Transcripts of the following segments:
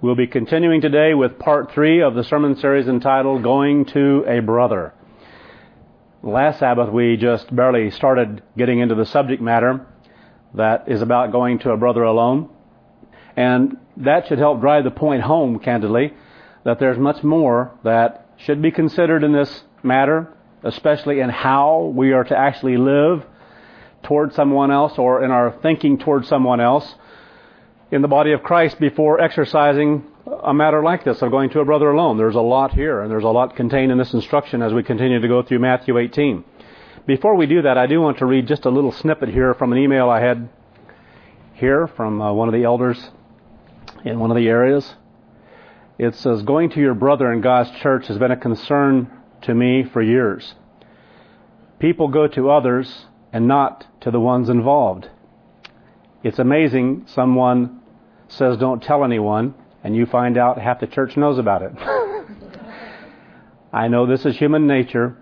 We'll be continuing today with part 3 of the sermon series entitled Going to a Brother. Last Sabbath we just barely started getting into the subject matter that is about going to a brother alone. And that should help drive the point home, candidly, that there's much more that should be considered in this matter, especially in how we are to actually live toward someone else or in our thinking toward someone else in the body of Christ before exercising a matter like this of going to a brother alone. There's a lot here, and there's a lot contained in this instruction as we continue to go through Matthew 18. Before we do that, I do want to read just a little snippet here from an email I had here from one of the elders in one of the areas. It says, going to your brother in God's church has been a concern to me for years. People go to others and not to the ones involved. It's amazing someone says don't tell anyone, and you find out half the church knows about it. I know this is human nature,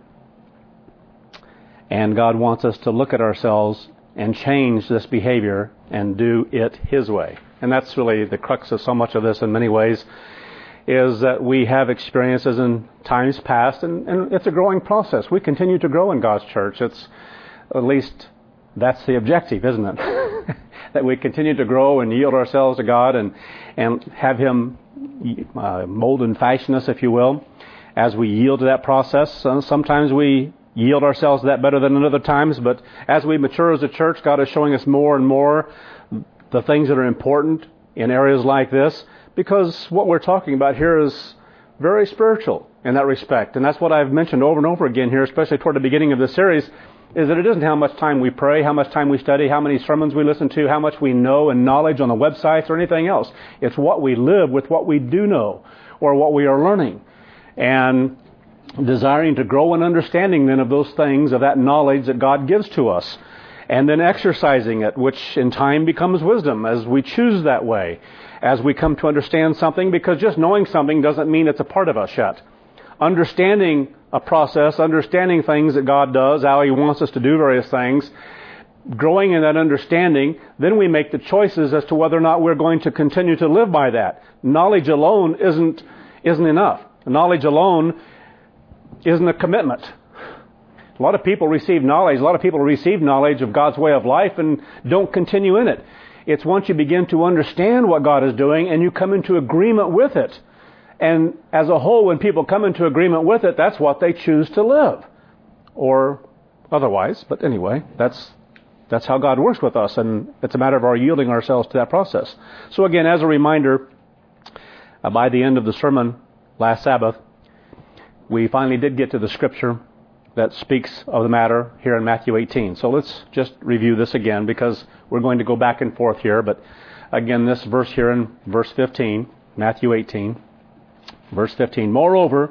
and God wants us to look at ourselves and change this behavior and do it His way. And that's really the crux of so much of this in many ways, is that we have experiences in times past, and it's a growing process. We continue to grow in God's church. It's at least that's the objective, isn't it? That we continue to grow and yield ourselves to God and have Him mold and fashion us, if you will, as we yield to that process. Sometimes we yield ourselves to that better than in other times, but as we mature as a church, God is showing us more and more the things that are important in areas like this, because what we're talking about here is very spiritual in that respect. And that's what I've mentioned over and over again here, especially toward the beginning of this series, is that it isn't how much time we pray, how much time we study, how many sermons we listen to, how much we know and knowledge on the websites or anything else. It's what we live with, what we do know, or what we are learning. And desiring to grow in understanding then of those things, of that knowledge that God gives to us. And then exercising it, which in time becomes wisdom as we choose that way, as we come to understand something, because just knowing something doesn't mean it's a part of us yet. Understanding a process, understanding things that God does, how He wants us to do various things, growing in that understanding, then we make the choices as to whether or not we're going to continue to live by that. Knowledge alone isn't enough. Knowledge alone isn't a commitment. A lot of people receive knowledge. A lot of people receive knowledge of God's way of life and don't continue in it. It's once you begin to understand what God is doing and you come into agreement with it. And as a whole, when people come into agreement with it, that's what they choose to live. Or otherwise. But anyway, that's how God works with us. And it's a matter of our yielding ourselves to that process. So again, as a reminder, by the end of the sermon last Sabbath, we finally did get to the scripture that speaks of the matter here in Matthew 18. So let's just review this again, because we're going to go back and forth here. But again, this verse here in verse 15, Matthew 18, verse 15. Moreover,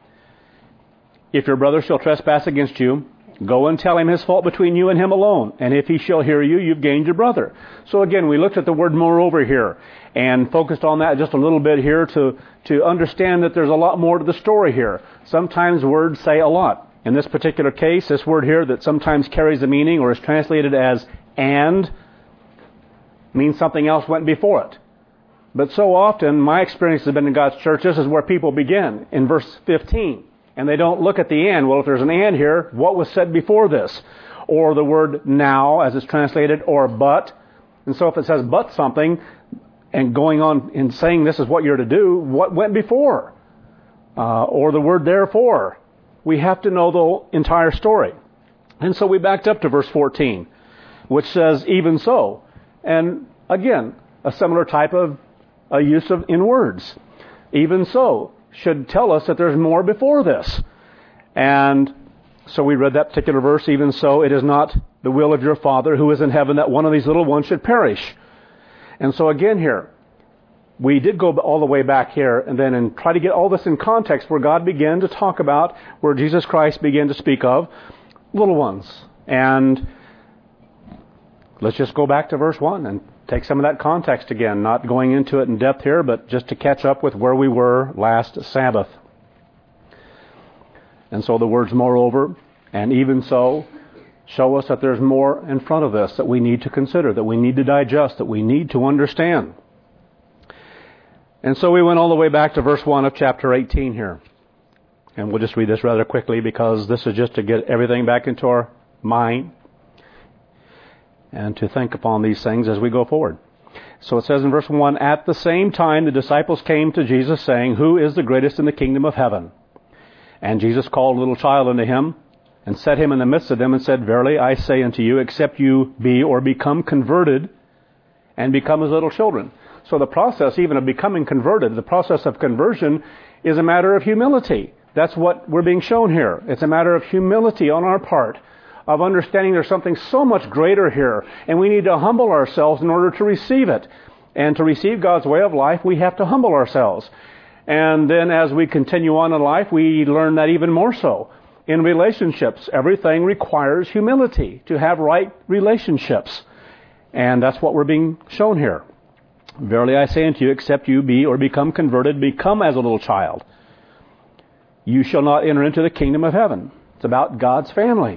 if your brother shall trespass against you, go and tell him his fault between you and him alone. And if he shall hear you, you've gained your brother. So again, we looked at the word moreover here and focused on that just a little bit here to understand that there's a lot more to the story here. Sometimes words say a lot. In this particular case, this word here that sometimes carries a meaning or is translated as and means something else went before it. But so often, my experience has been in God's church, this is where people begin, in verse 15. And they don't look at the and. Well, if there's an and here, what was said before this? Or the word now, as it's translated, or but. And so if it says but something, and going on in saying this is what you're to do, what went before? Or the word therefore. We have to know the entire story. And so we backed up to verse 14, which says, even so. And again, a similar type of a use of in words. Even so should tell us that there's more before this. And so we read that particular verse, even so, it is not the will of your Father who is in heaven that one of these little ones should perish. And so again here, we did go all the way back here and try to get all this in context where God began to talk about, where Jesus Christ began to speak of little ones. And let's just go back to verse 1 and take some of that context again, not going into it in depth here, but just to catch up with where we were last Sabbath. And so the words moreover and even so show us that there's more in front of this that we need to consider, that we need to digest, that we need to understand. And so we went all the way back to verse 1 of chapter 18 here. And we'll just read this rather quickly because this is just to get everything back into our mind and to think upon these things as we go forward. So it says in verse 1, "At the same time the disciples came to Jesus, saying, 'Who is the greatest in the kingdom of heaven?' And Jesus called a little child unto him, and set him in the midst of them, and said, Verily I say unto you, except you be or become converted, and become as little children." So the process even of becoming converted, the process of conversion, is a matter of humility. That's what we're being shown here. It's a matter of humility on our part, of understanding there's something so much greater here, and we need to humble ourselves in order to receive it. And to receive God's way of life, we have to humble ourselves. And then as we continue on in life, we learn that even more so. In relationships, everything requires humility to have right relationships. And that's what we're being shown here. "Verily I say unto you, except you be or become converted, become as a little child, you shall not enter into the kingdom of heaven." It's about God's family.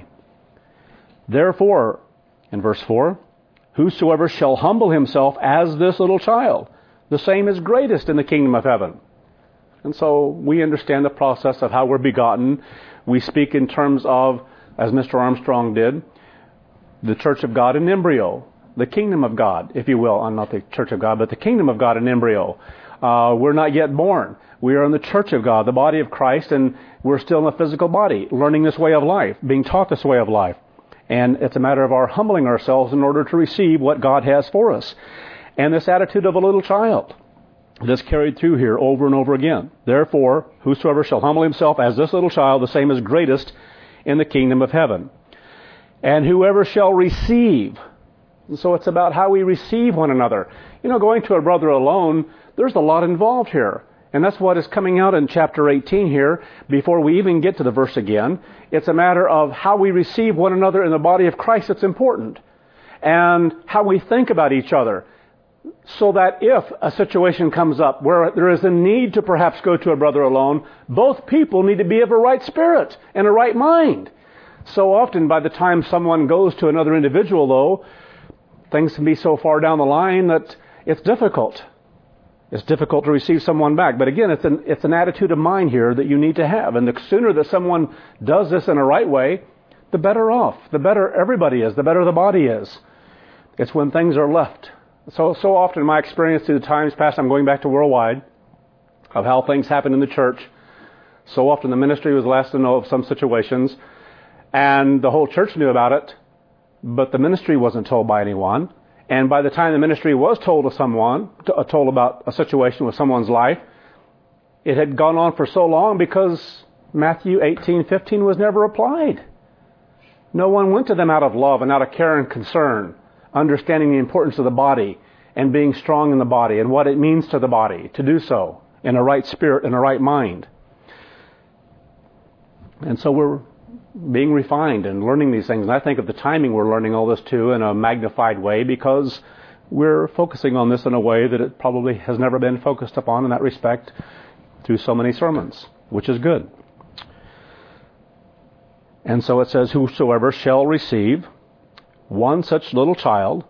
"Therefore," in verse 4, "whosoever shall humble himself as this little child, the same is greatest in the kingdom of heaven." And so we understand the process of how we're begotten. We speak in terms of, as Mr. Armstrong did, the church of God in embryo, the kingdom of God, if you will. Not the church of God, but the kingdom of God in embryo. We're not yet born. We are in the church of God, the body of Christ, and we're still in a physical body, learning this way of life, being taught this way of life. And it's a matter of our humbling ourselves in order to receive what God has for us. And this attitude of a little child, this carried through here over and over again. "Therefore, whosoever shall humble himself as this little child, the same is greatest in the kingdom of heaven. And whoever shall receive." And so it's about how we receive one another. Going to a brother alone, there's a lot involved here. And that's what is coming out in chapter 18 here, before we even get to the verse again. It's a matter of how we receive one another in the body of Christ that's important. And how we think about each other. So that if a situation comes up where there is a need to perhaps go to a brother alone, both people need to be of a right spirit and a right mind. So often by the time someone goes to another individual, though, things can be so far down the line that it's difficult. It's difficult to receive someone back. But again, it's an attitude of mind here that you need to have. And the sooner that someone does this in a right way, the better off. The better everybody is. The better the body is. It's when things are left. So often in my experience through the times past, I'm going back to worldwide, of how things happen in the church. So often the ministry was last to know of some situations. And the whole church knew about it. But the ministry wasn't told by anyone. And by the time the ministry was told to someone, told about a situation with someone's life, it had gone on for so long because Matthew 18:15 was never applied. No one went to them out of love and out of care and concern, understanding the importance of the body and being strong in the body and what it means to the body to do so in a right spirit and a right mind. And so we're being refined and learning these things. And I think at the timing we're learning all this too in a magnified way because we're focusing on this in a way that it probably has never been focused upon in that respect through so many sermons, which is good. And so it says, "Whosoever shall receive one such little child,"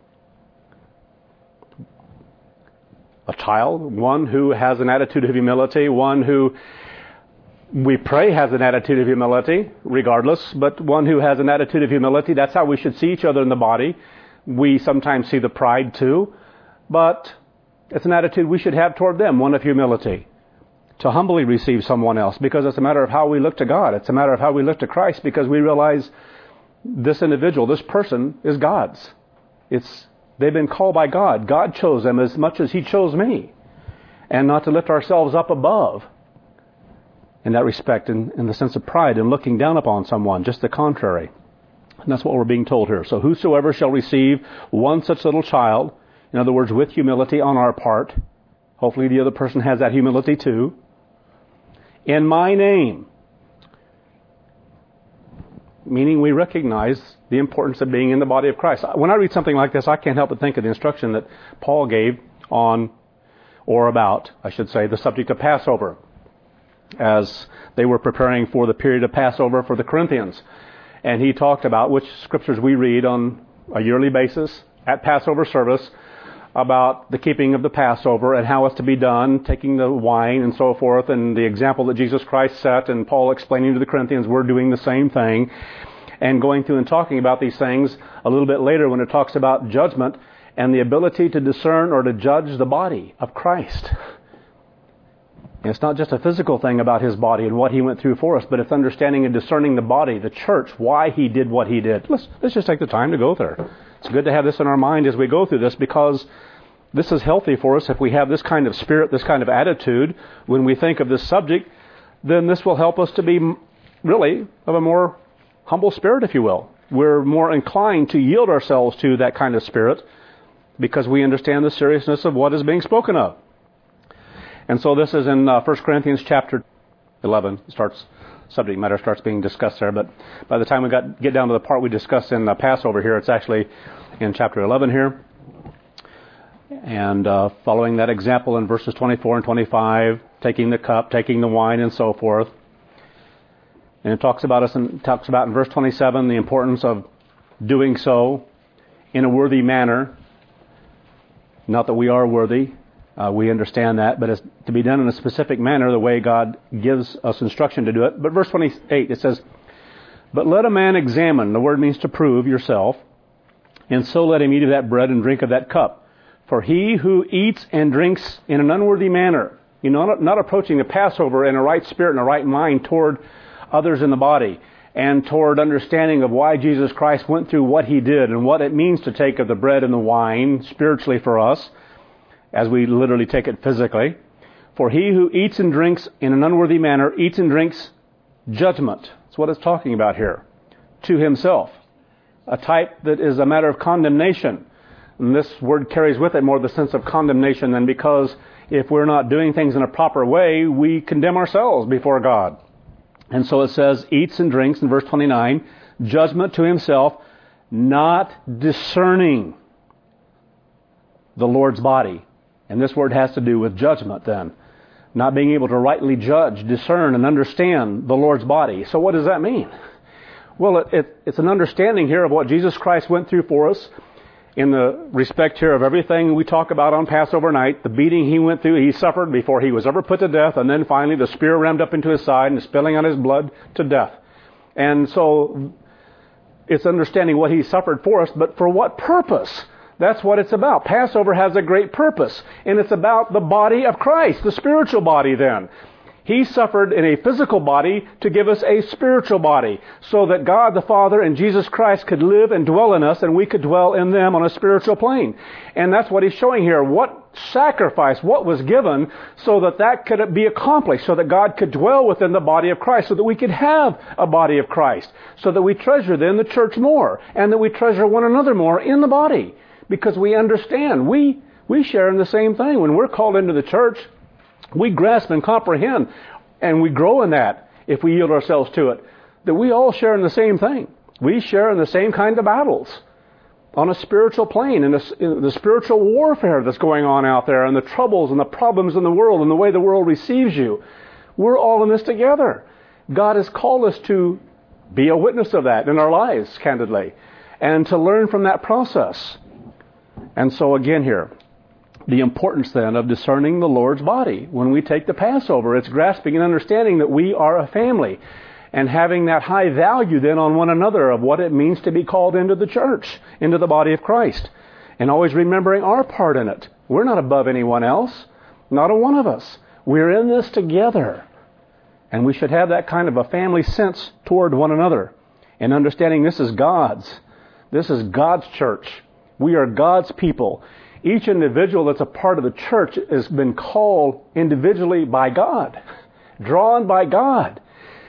a child, one who has an attitude of humility, one who we pray has an attitude of humility, regardless, but one who has an attitude of humility, that's how we should see each other in the body. We sometimes see the pride too, but it's an attitude we should have toward them, one of humility, to humbly receive someone else, because it's a matter of how we look to God. It's a matter of how we look to Christ, because we realize this individual, this person, is God's. They've been called by God. God chose them as much as He chose me. And not to lift ourselves up above in that respect, in the sense of pride and looking down upon someone, just the contrary. And that's what we're being told here. So whosoever shall receive one such little child, in other words, with humility on our part, hopefully the other person has that humility too, in my name, meaning we recognize the importance of being in the body of Christ. When I read something like this, I can't help but think of the instruction that Paul gave on, or about, I should say, the subject of Passover, as they were preparing for the period of Passover for the Corinthians. And he talked about which scriptures we read on a yearly basis at Passover service, about the keeping of the Passover and how it's to be done, taking the wine and so forth, and the example that Jesus Christ set, and Paul explaining to the Corinthians we're doing the same thing, and going through and talking about these things a little bit later when it talks about judgment and the ability to discern or to judge the body of Christ. And it's not just a physical thing about His body and what He went through for us, but it's understanding and discerning the body, the church, why He did what He did. Let's just take the time to go there. It's good to have this in our mind as we go through this, because this is healthy for us. If we have this kind of spirit, this kind of attitude, when we think of this subject, then this will help us to be really of a more humble spirit, if you will. We're more inclined to yield ourselves to that kind of spirit because we understand the seriousness of what is being spoken of. And so this is in 1 Corinthians chapter 11. Subject matter starts being discussed there. But by the time we get down to the part we discussed in Passover here, it's actually in chapter 11 here. And following that example in verses 24 and 25, taking the cup, taking the wine, and so forth. And it talks about in verse 27 the importance of doing so in a worthy manner. Not that we are worthy. We understand that, but it's to be done in a specific manner, the way God gives us instruction to do it. But verse 28, it says, "But let a man examine," the word means to prove yourself, "and so let him eat of that bread and drink of that cup. For he who eats and drinks in an unworthy manner," not approaching the Passover in a right spirit and a right mind toward others in the body, and toward understanding of why Jesus Christ went through what He did and what it means to take of the bread and the wine spiritually for us, as we literally take it physically. "For he who eats and drinks in an unworthy manner eats and drinks judgment." That's what it's talking about here. "To himself." A type that is a matter of condemnation. And this word carries with it more the sense of condemnation than, because if we're not doing things in a proper way, we condemn ourselves before God. And so it says, eats and drinks in verse 29, judgment to himself, not discerning the Lord's body. And this word has to do with judgment then. Not being able to rightly judge, discern, and understand the Lord's body. So what does that mean? Well, it's an understanding here of what Jesus Christ went through for us in the respect here of everything we talk about on Passover night, the beating He went through, He suffered before He was ever put to death, and then finally the spear rammed up into His side and spilling out His blood to death. And so it's understanding what He suffered for us, but for what purpose? That's what it's about. Passover has a great purpose, and it's about the body of Christ, the spiritual body then. He suffered in a physical body to give us a spiritual body, so that God the Father and Jesus Christ could live and dwell in us, and we could dwell in them on a spiritual plane. And that's what He's showing here. What sacrifice, what was given so that that could be accomplished, so that God could dwell within the body of Christ, so that we could have a body of Christ, so that we treasure then the church more, and that we treasure one another more in the body. Because we understand, we share in the same thing. When we're called into the church, we grasp and comprehend, and we grow in that if we yield ourselves to it, that we all share in the same thing. We share in the same kind of battles on a spiritual plane, in the spiritual warfare that's going on out there, and the troubles and the problems in the world and the way the world receives you. We're all in this together. God has called us to be a witness of that in our lives, candidly, and to learn from that process. And so again here, the importance then of discerning the Lord's body. When we take the Passover, it's grasping and understanding that we are a family, and having that high value then on one another of what it means to be called into the church, into the body of Christ. And always remembering our part in it. We're not above anyone else. Not a one of us. We're in this together. And we should have that kind of a family sense toward one another. And understanding this is God's. This is God's church. We are God's people. Each individual that's a part of the church has been called individually by God, drawn by God.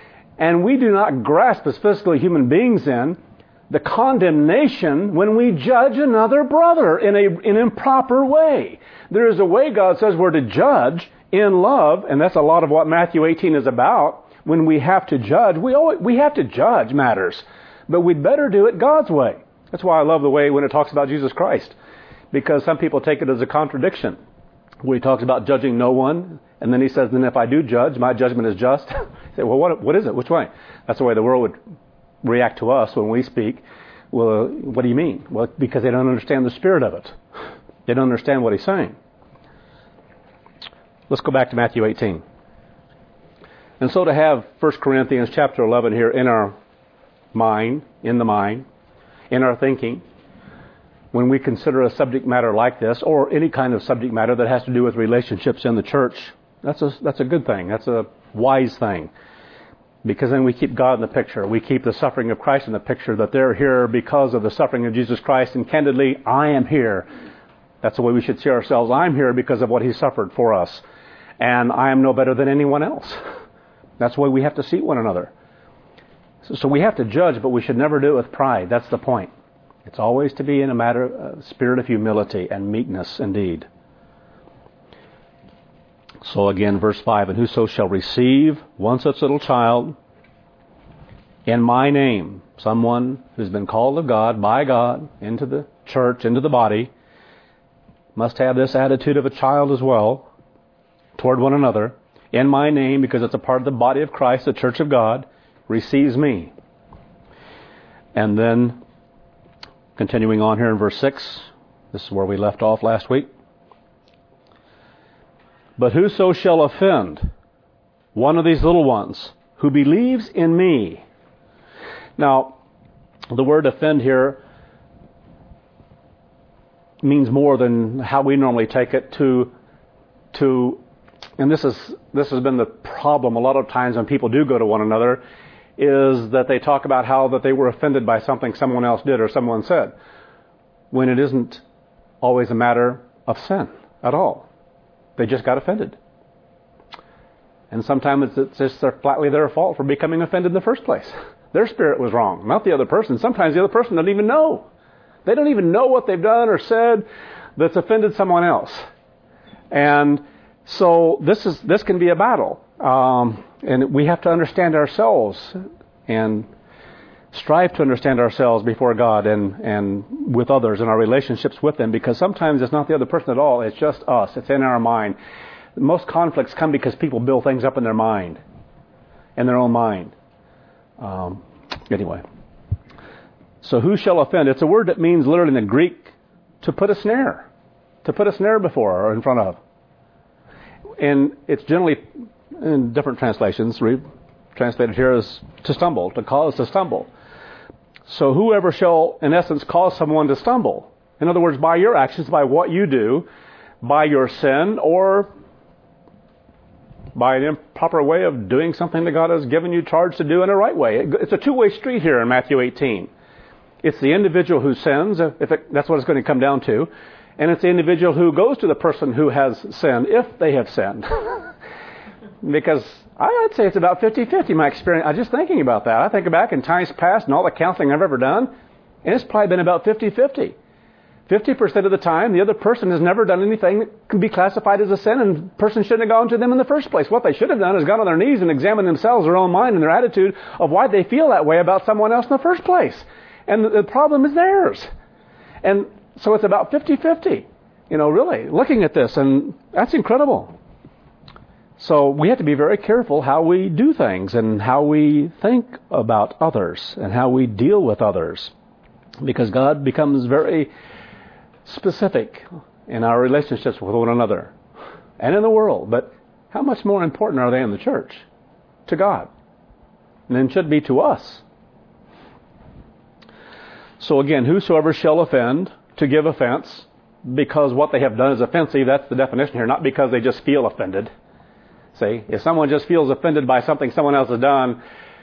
And we do not grasp as physically human beings then the condemnation when we judge another brother in an improper way. There is a way God says we're to judge in love, and that's a lot of what Matthew 18 is about. When we have to judge, we have to judge matters, but we'd better do it God's way. That's why I love the way when it talks about Jesus Christ. Because some people take it as a contradiction, where He talks about judging no one, and then He says, then if I do judge, my judgment is just. You say, well, what is it? Which way? That's the way the world would react to us when we speak. Well, what do you mean? Well, because they don't understand the spirit of it. They don't understand what he's saying. Let's go back to Matthew 18. And so to have 1 Corinthians chapter 11 here in our mind, in our thinking, when we consider a subject matter like this, or any kind of subject matter that has to do with relationships in the church, that's a good thing. That's a wise thing. Because then we keep God in the picture. We keep the suffering of Christ in the picture, that they're here because of the suffering of Jesus Christ. And candidly, I am here. That's the way we should see ourselves. I'm here because of what He suffered for us. And I am no better than anyone else. That's the way we have to see one another. So we have to judge, but we should never do it with pride. That's the point. It's always to be in a matter of spirit of humility and meekness indeed. So again, verse 5, and whoso shall receive one such little child in my name, someone who's been called of God, by God, into the church, into the body, must have this attitude of a child as well toward one another. In my name, because it's a part of the body of Christ, the church of God, receives me. And then, continuing on here in verse 6, this is where we left off last week. But whoso shall offend one of these little ones who believes in me. Now, the word offend here means more than how we normally take it to and this has been the problem a lot of times when people do go to one another, is that they talk about how that they were offended by something someone else did or someone said, when it isn't always a matter of sin at all. They just got offended. And sometimes it's just flatly their fault for becoming offended in the first place. Their spirit was wrong, not the other person. Sometimes the other person doesn't even know. They don't even know what they've done or said that's offended someone else. And so this can be a battle. And we have to understand ourselves and strive to understand ourselves before God and with others in our relationships with them, because sometimes it's not the other person at all. It's just us. It's in our mind. Most conflicts come because people build things up in their mind, in their own mind. Anyway. So who shall offend? It's a word that means literally in the Greek to put a snare. To put a snare before or in front of. And it's generally, in different translations, translated here as to stumble, to cause to stumble. So whoever shall, in essence, cause someone to stumble. In other words, by your actions, by what you do, by your sin, or by an improper way of doing something that God has given you charge to do in a right way. It's a two-way street here in Matthew 18. It's the individual who sins, that's what it's going to come down to. And it's the individual who goes to the person who has sinned, if they have sinned. Because I'd say it's about 50-50, my experience. I'm just thinking about that. I think back in times past and all the counseling I've ever done, and it's probably been about 50-50. 50% of the time, the other person has never done anything that can be classified as a sin, and the person shouldn't have gone to them in the first place. What they should have done is gone on their knees and examined themselves, their own mind, and their attitude of why they feel that way about someone else in the first place. And the problem is theirs. And so it's about 50-50, really, looking at this, and that's incredible. So we have to be very careful how we do things and how we think about others and how we deal with others, because God becomes very specific in our relationships with one another and in the world. But how much more important are they in the church to God than should be to us? So again, whosoever shall offend, to give offense, because what they have done is offensive. That's the definition here, not because they just feel offended. See, if someone just feels offended by something someone else has done,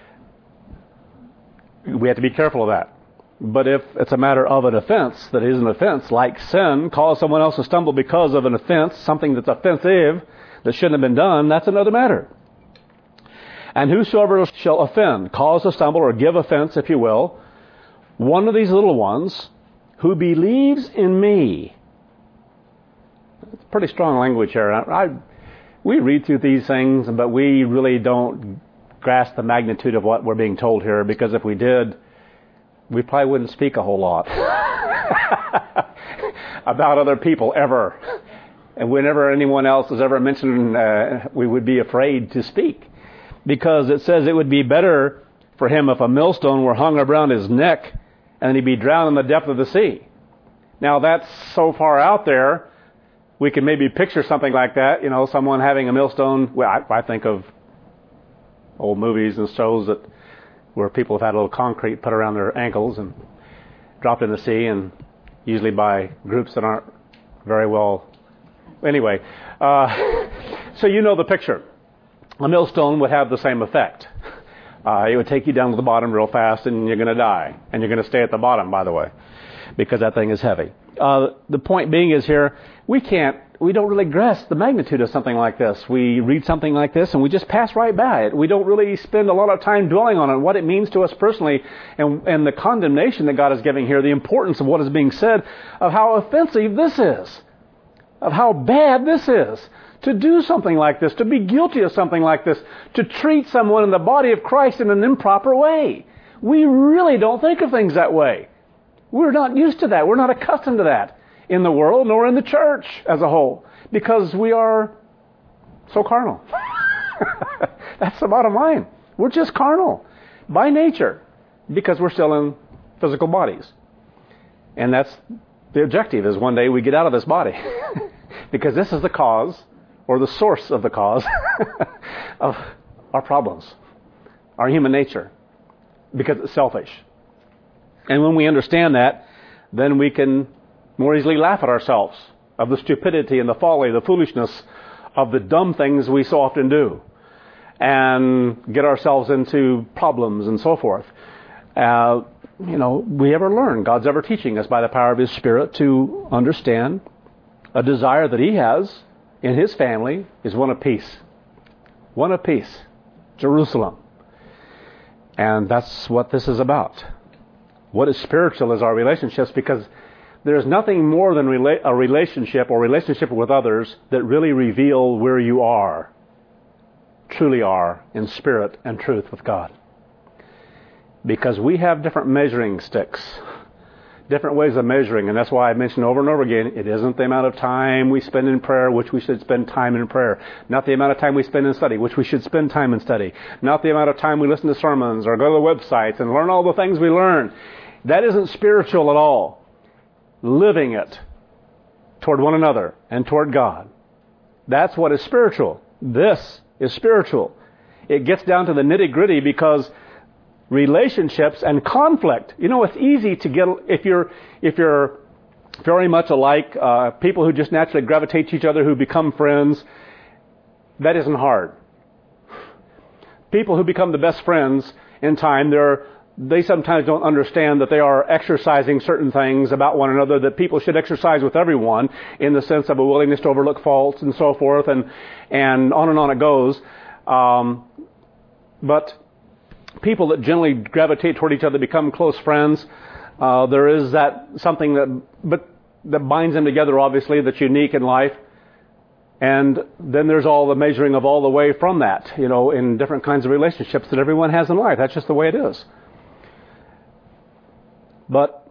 we have to be careful of that. But if it's a matter of an offense that is an offense, like sin, cause someone else to stumble because of an offense, something that's offensive, that shouldn't have been done, that's another matter. And whosoever shall offend, cause to stumble, or give offense, if you will, one of these little ones who believes in me. It's pretty strong language here. We read through these things, but we really don't grasp the magnitude of what we're being told here, because if we did, we probably wouldn't speak a whole lot about other people ever. And whenever anyone else is ever mentioned, we would be afraid to speak. Because it says it would be better for him if a millstone were hung around his neck and he'd be drowned in the depth of the sea. Now that's so far out there, we can maybe picture something like that, someone having a millstone. Well, I think of old movies and shows where people have had a little concrete put around their ankles and dropped in the sea, and usually by groups that aren't very well. Anyway, so the picture. A millstone would have the same effect. It would take you down to the bottom real fast, and you're going to die. And you're going to stay at the bottom, by the way, because that thing is heavy. The point being is here, we don't really grasp the magnitude of something like this. We read something like this and we just pass right by it. We don't really spend a lot of time dwelling on it, what it means to us personally, and the condemnation that God is giving here, the importance of what is being said, of how offensive this is, of how bad this is. To do something like this, to be guilty of something like this, to treat someone in the body of Christ in an improper way. We really don't think of things that way. We're not used to that. We're not accustomed to that in the world, nor in the church as a whole, because we are so carnal. That's the bottom line. We're just carnal by nature because we're still in physical bodies. And that's the objective, is one day we get out of this body because this is the cause, or the source of the cause of our problems, our human nature, because it's selfish. And when we understand that, then we can more easily laugh at ourselves of the stupidity and the folly, the foolishness of the dumb things we so often do, and get ourselves into problems and so forth. We ever learn, God's ever teaching us by the power of His Spirit to understand a desire that He has in His family is one of peace. One of peace. Jerusalem. And that's what this is about. What is spiritual is our relationships, because there's nothing more than a relationship or relationship with others that really reveal where you are, truly are, in spirit and truth with God. Because we have different measuring sticks, different ways of measuring, and that's why I mentioned over and over again, it isn't the amount of time we spend in prayer, which we should spend time in prayer. Not the amount of time we spend in study, which we should spend time in study. Not the amount of time we listen to sermons or go to the websites and learn all the things we learn. That isn't spiritual at all. Living it toward one another and toward God. That's what is spiritual. This is spiritual. It gets down to the nitty-gritty, because relationships and conflict. It's easy to get, if you're very much alike, people who just naturally gravitate to each other, who become friends, that isn't hard. People who become the best friends in time, they sometimes don't understand that they are exercising certain things about one another that people should exercise with everyone, in the sense of a willingness to overlook faults and so forth, and on it goes. But people that generally gravitate toward each other, become close friends. There is something that binds them together, obviously, that's unique in life. And then there's all the measuring of all the way from that, in different kinds of relationships that everyone has in life. That's just the way it is. But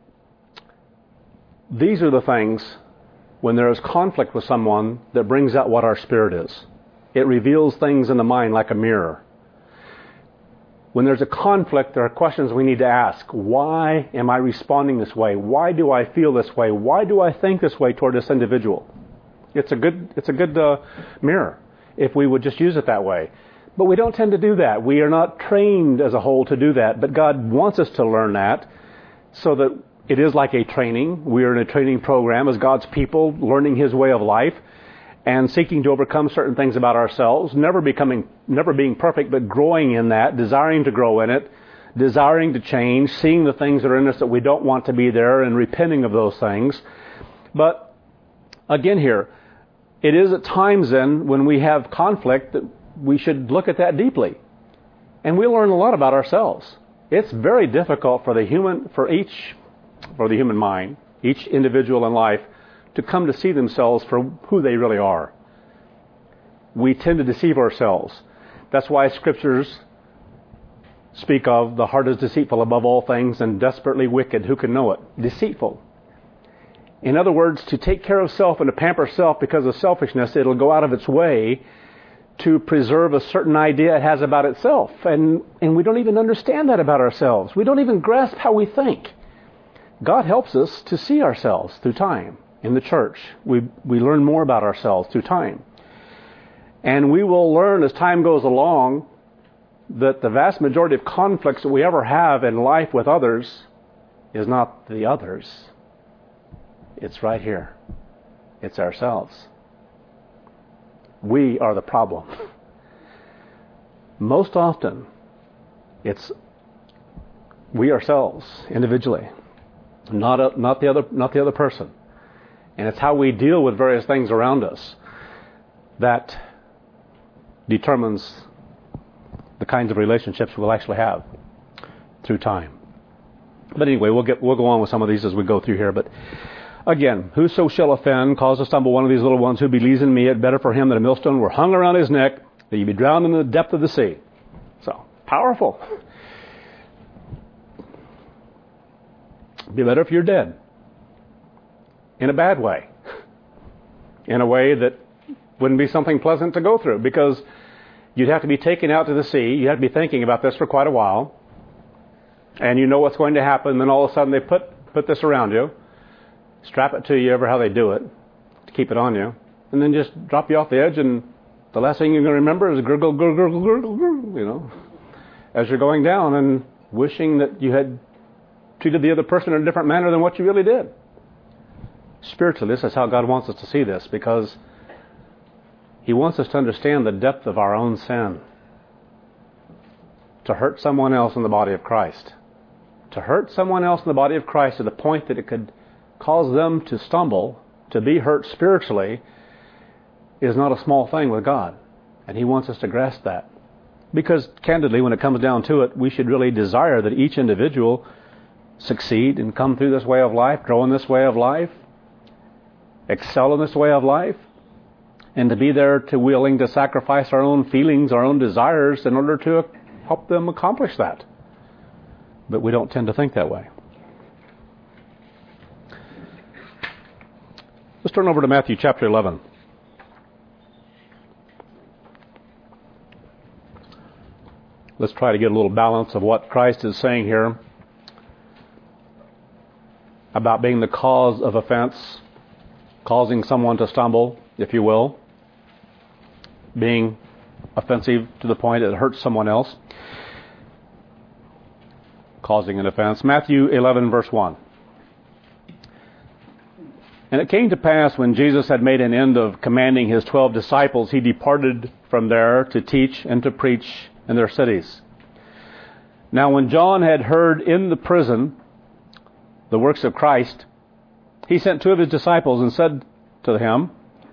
these are the things, when there is conflict with someone, that brings out what our spirit is. It reveals things in the mind like a mirror. When there's a conflict, there are questions we need to ask. Why am I responding this way? Why do I feel this way? Why do I think this way toward this individual? It's a good mirror, if we would just use it that way. But we don't tend to do that. We are not trained as a whole to do that. But God wants us to learn that, so that it is like a training. We are in a training program as God's people, learning His way of life and seeking to overcome certain things about ourselves, never being perfect, but growing in that, desiring to grow in it, desiring to change, seeing the things that are in us that we don't want to be there, and repenting of those things. But again here, it is at times then when we have conflict that we should look at that deeply. And we learn a lot about ourselves. It's very difficult for the human mind, each individual in life, to come to see themselves for who they really are. We tend to deceive ourselves. That's why Scriptures speak of the heart is deceitful above all things and desperately wicked. Who can know it? Deceitful. In other words, to take care of self and to pamper self because of selfishness, it'll go out of its way to preserve a certain idea it has about itself. And we don't even understand that about ourselves. We don't even grasp how we think. God helps us to see ourselves through time. In the church, we learn more about ourselves through time. And we will learn as time goes along that the vast majority of conflicts that we ever have in life with others is not the others. It's right here. It's ourselves. We are the problem. Most often, it's we ourselves individually, not the other person. And it's how we deal with various things around us that determines the kinds of relationships we'll actually have through time. But anyway, we'll go on with some of these as we go through here. But again, whoso shall offend, cause to stumble one of these little ones who believes in me, it better for him that a millstone were hung around his neck, that he be drowned in the depth of the sea. So, powerful. Be better if you're dead. In a bad way. In a way that wouldn't be something pleasant to go through, because you'd have to be taken out to the sea. You have to be thinking about this for quite a while. And you know what's going to happen. Then all of a sudden they put this around you, strap it to you, ever how they do it, to keep it on you, and then just drop you off the edge, and the last thing you're going to remember is gurgle, gurgle, gurgle, gurgle, as you're going down, and wishing that you had treated the other person in a different manner than what you really did. Spiritually, this is how God wants us to see this, because He wants us to understand the depth of our own sin. To hurt someone else in the body of Christ. To hurt someone else in the body of Christ to the point that it could cause them to stumble, to be hurt spiritually, is not a small thing with God. And He wants us to grasp that. Because, candidly, when it comes down to it, we should really desire that each individual succeed and come through this way of life, grow in this way of life, excel in this way of life, and to be there to willing to sacrifice our own feelings, our own desires in order to help them accomplish that. But we don't tend to think that way. Let's turn over to Matthew chapter 11. Let's try to get a little balance of what Christ is saying here about being the cause of offense, causing someone to stumble, if you will, being offensive to the point it hurts someone else, causing an offense. Matthew 11, verse 1. And it came to pass, when Jesus had made an end of commanding His 12 disciples, He departed from there to teach and to preach in their cities. Now when John had heard in the prison the works of Christ, he sent 2 of his disciples and said to him,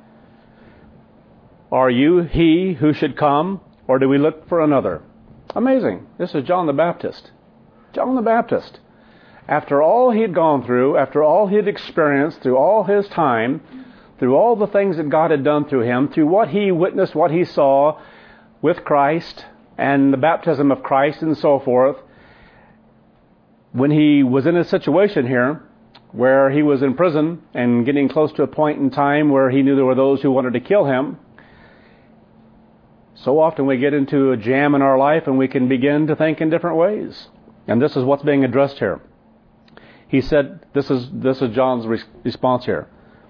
Are you he who should come, or do we look for another? Amazing. This is John the Baptist. John the Baptist. After all he'd gone through, after all he'd experienced, through all his time, through all the things that God had done through him, through what he witnessed, what he saw with Christ, and the baptism of Christ and so forth, when he was in a situation here where he was in prison and getting close to a point in time where he knew there were those who wanted to kill him, so often we get into a jam in our life and we can begin to think in different ways. And this is what's being addressed here. He said, this is John's response here.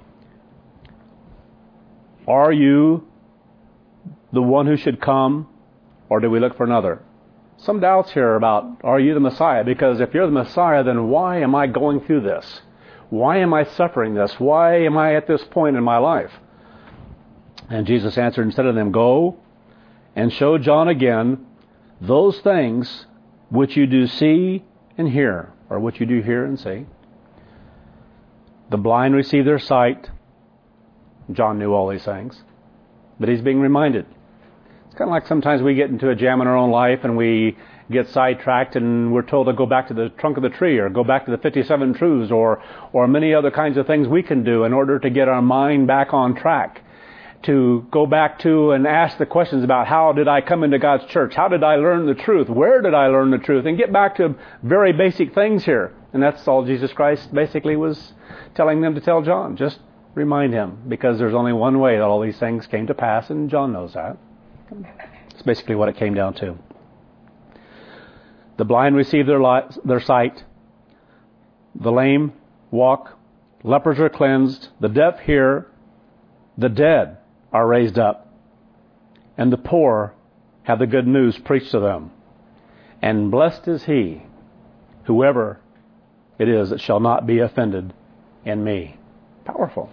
Are you the one who should come, or do we look for another? Some doubts here about, are you the Messiah? Because if you're the Messiah, then why am I going through this? Why am I suffering this? Why am I at this point in my life? And Jesus answered and said to them, Go and show John again those things which you do see and hear, or which you do hear and see. The blind receive their sight. John knew all these things, but he's being reminded. It's kind of like sometimes we get into a jam in our own life and we get sidetracked and we're told to go back to the trunk of the tree, or go back to the 57 truths, or many other kinds of things we can do in order to get our mind back on track. To go back to and ask the questions about, how did I come into God's church? How did I learn the truth? Where did I learn the truth? And get back to very basic things here. And that's all Jesus Christ basically was telling them to tell John. Just remind him, because there's only one way that all these things came to pass, and John knows that. It's basically what it came down to. The blind receive their sight. the lame walk, lepers are cleansed, the deaf hear, the dead are raised up, and the poor have the good news preached to them. And blessed is he, whoever it is that shall not be offended in me. Powerful.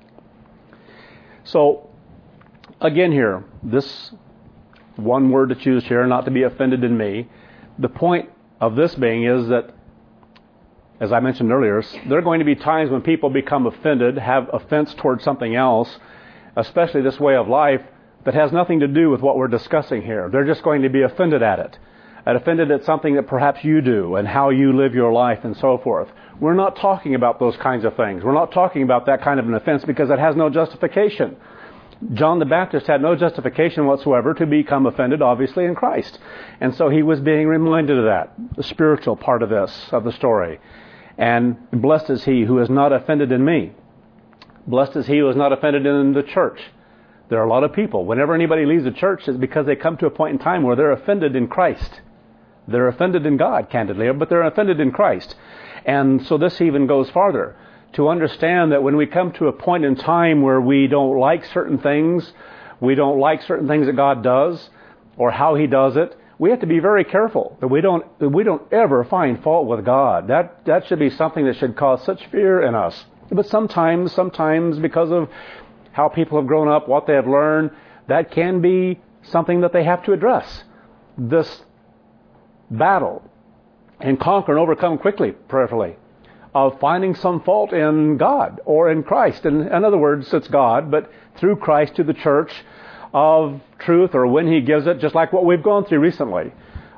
So, again here, this one word to choose here, not to be offended in me. The point of this being is that, as I mentioned earlier, there are going to be times when people become offended, have offense towards something else, especially this way of life, that has nothing to do with what we're discussing here. They're just going to be offended at it. And offended at something that perhaps you do and how you live your life and so forth. We're not talking about those kinds of things. We're not talking about that kind of an offense because it has no justification. John the Baptist had no justification whatsoever to become offended, obviously, in Christ. And so he was being reminded of that, the spiritual part of this, of the story. And blessed is he who is not offended in me. Blessed is he who is not offended in the church. There are a lot of people, whenever anybody leaves the church, it's because they come to a point in time where they're offended in Christ. They're offended in God, candidly, but they're offended in Christ. And so this even goes farther. To understand that when we come to a point in time where we don't like certain things, we don't like certain things that God does, or how He does it, we have to be very careful that we don't ever find fault with God. That should be something that should cause such fear in us. But sometimes because of how people have grown up, what they have learned, that can be something that they have to address. This battle and conquer and overcome quickly, prayerfully, of finding some fault in God or in Christ. And in other words, it's God, but through Christ to the church of truth, or when He gives it, just like what we've gone through recently.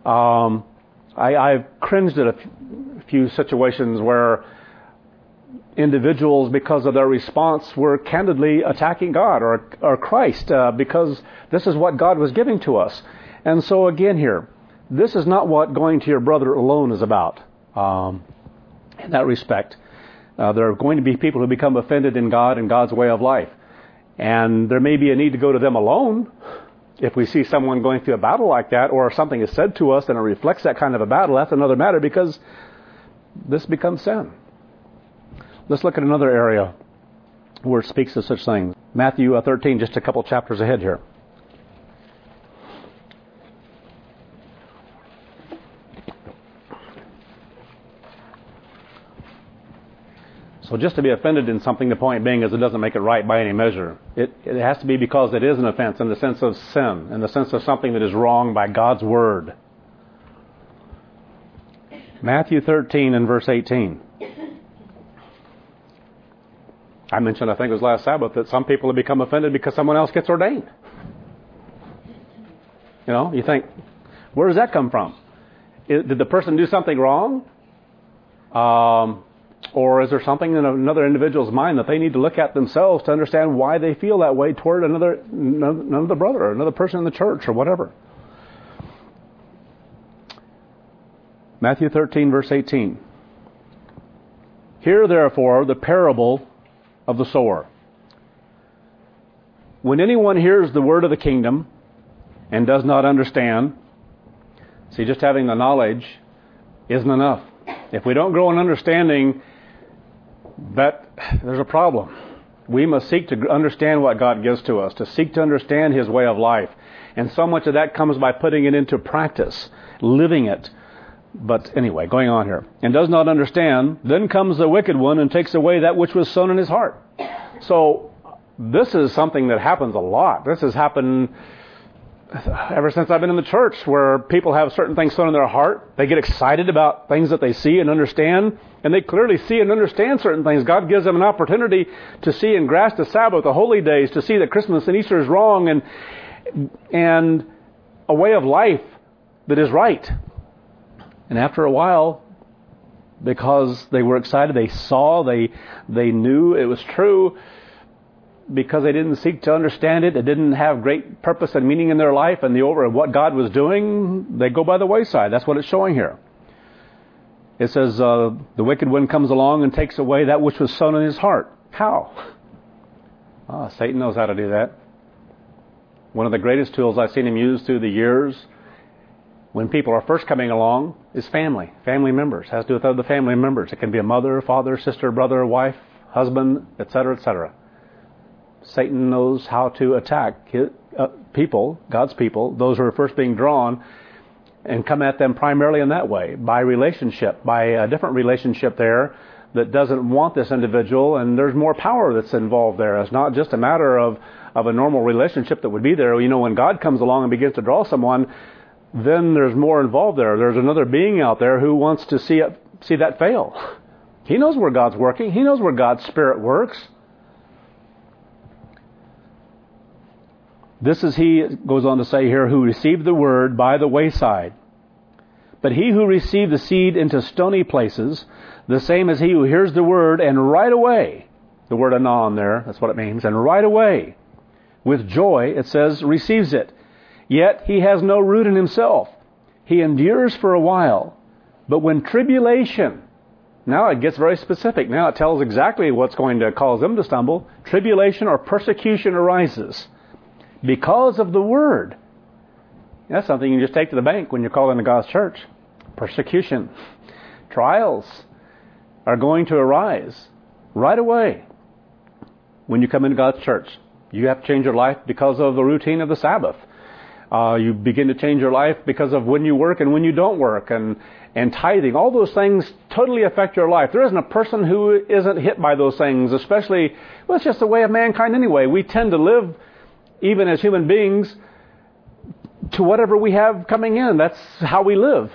I've cringed at a few situations where individuals, because of their response, were candidly attacking God or Christ, because this is what God was giving to us. And so again here, this is not what going to your brother alone is about. In that respect, there are going to be people who become offended in God and God's way of life. And there may be a need to go to them alone if we see someone going through a battle like that, or something is said to us and it reflects that kind of a battle. That's another matter, because this becomes sin. Let's look at another area where it speaks of such things. Matthew 13, just a couple chapters ahead here. So just to be offended in something, the point being is it doesn't make it right by any measure. It has to be because it is an offense in the sense of sin, in the sense of something that is wrong by God's Word. Matthew 13 and verse 18. I mentioned, I think it was last Sabbath, that some people have become offended because someone else gets ordained. You know, you think, where does that come from? Did the person do something wrong? Or is there something in another individual's mind that they need to look at themselves to understand why they feel that way toward another brother or another person in the church or whatever? Matthew 13, verse 18. Hear therefore the parable of the sower. When anyone hears the word of the kingdom and does not understand, see, just having the knowledge isn't enough. If we don't grow in understanding, that there's a problem. We must seek to understand what God gives to us, to seek to understand His way of life. And so much of that comes by putting it into practice, living it. But anyway, going on here. And does not understand, then comes the wicked one and takes away that which was sown in his heart. So this is something that happens a lot. This has happened ever since I've been in the church, where people have certain things sown in their heart. They get excited about things that they see and understand, and they clearly see and understand certain things. God gives them an opportunity to see and grasp the Sabbath, the holy days, to see that Christmas and Easter is wrong, and a way of life that is right. And after a while, because they were excited, they saw, they knew it was true, because they didn't seek to understand it, it didn't have great purpose and meaning in their life and what God was doing, they go by the wayside. That's what it's showing here. It says, the wicked one comes along and takes away that which was sown in his heart. How? Satan knows how to do that. One of the greatest tools I've seen him use through the years when people are first coming along is family members. Has to do with other family members. It can be a mother, father, sister, brother, wife, husband, etc., etc. Satan knows how to attack people, God's people, those who are first being drawn, and come at them primarily in that way, by relationship, by a different relationship there that doesn't want this individual, and there's more power that's involved there. It's not just a matter of a normal relationship that would be there. You know, when God comes along and begins to draw someone, then there's more involved there. There's another being out there who wants to see that fail. He knows where God's working. He knows where God's Spirit works. This is he, it goes on to say here, who received the word by the wayside. But he who received the seed into stony places, the same as he who hears the word and right away, the word anon there, that's what it means, and right away, with joy, it says, receives it. Yet he has no root in himself. He endures for a while. But when tribulation, now it gets very specific. Now it tells exactly what's going to cause them to stumble. Tribulation or persecution arises because of the word. That's something you can just take to the bank when you're called into God's church. Persecution, trials are going to arise right away when you come into God's church. You have to change your life because of the routine of the Sabbath. You begin to change your life because of when you work and when you don't work, and tithing. All those things totally affect your life. There isn't a person who isn't hit by those things, especially, well, it's just the way of mankind anyway. We tend to live, even as human beings, to whatever we have coming in. That's how we live.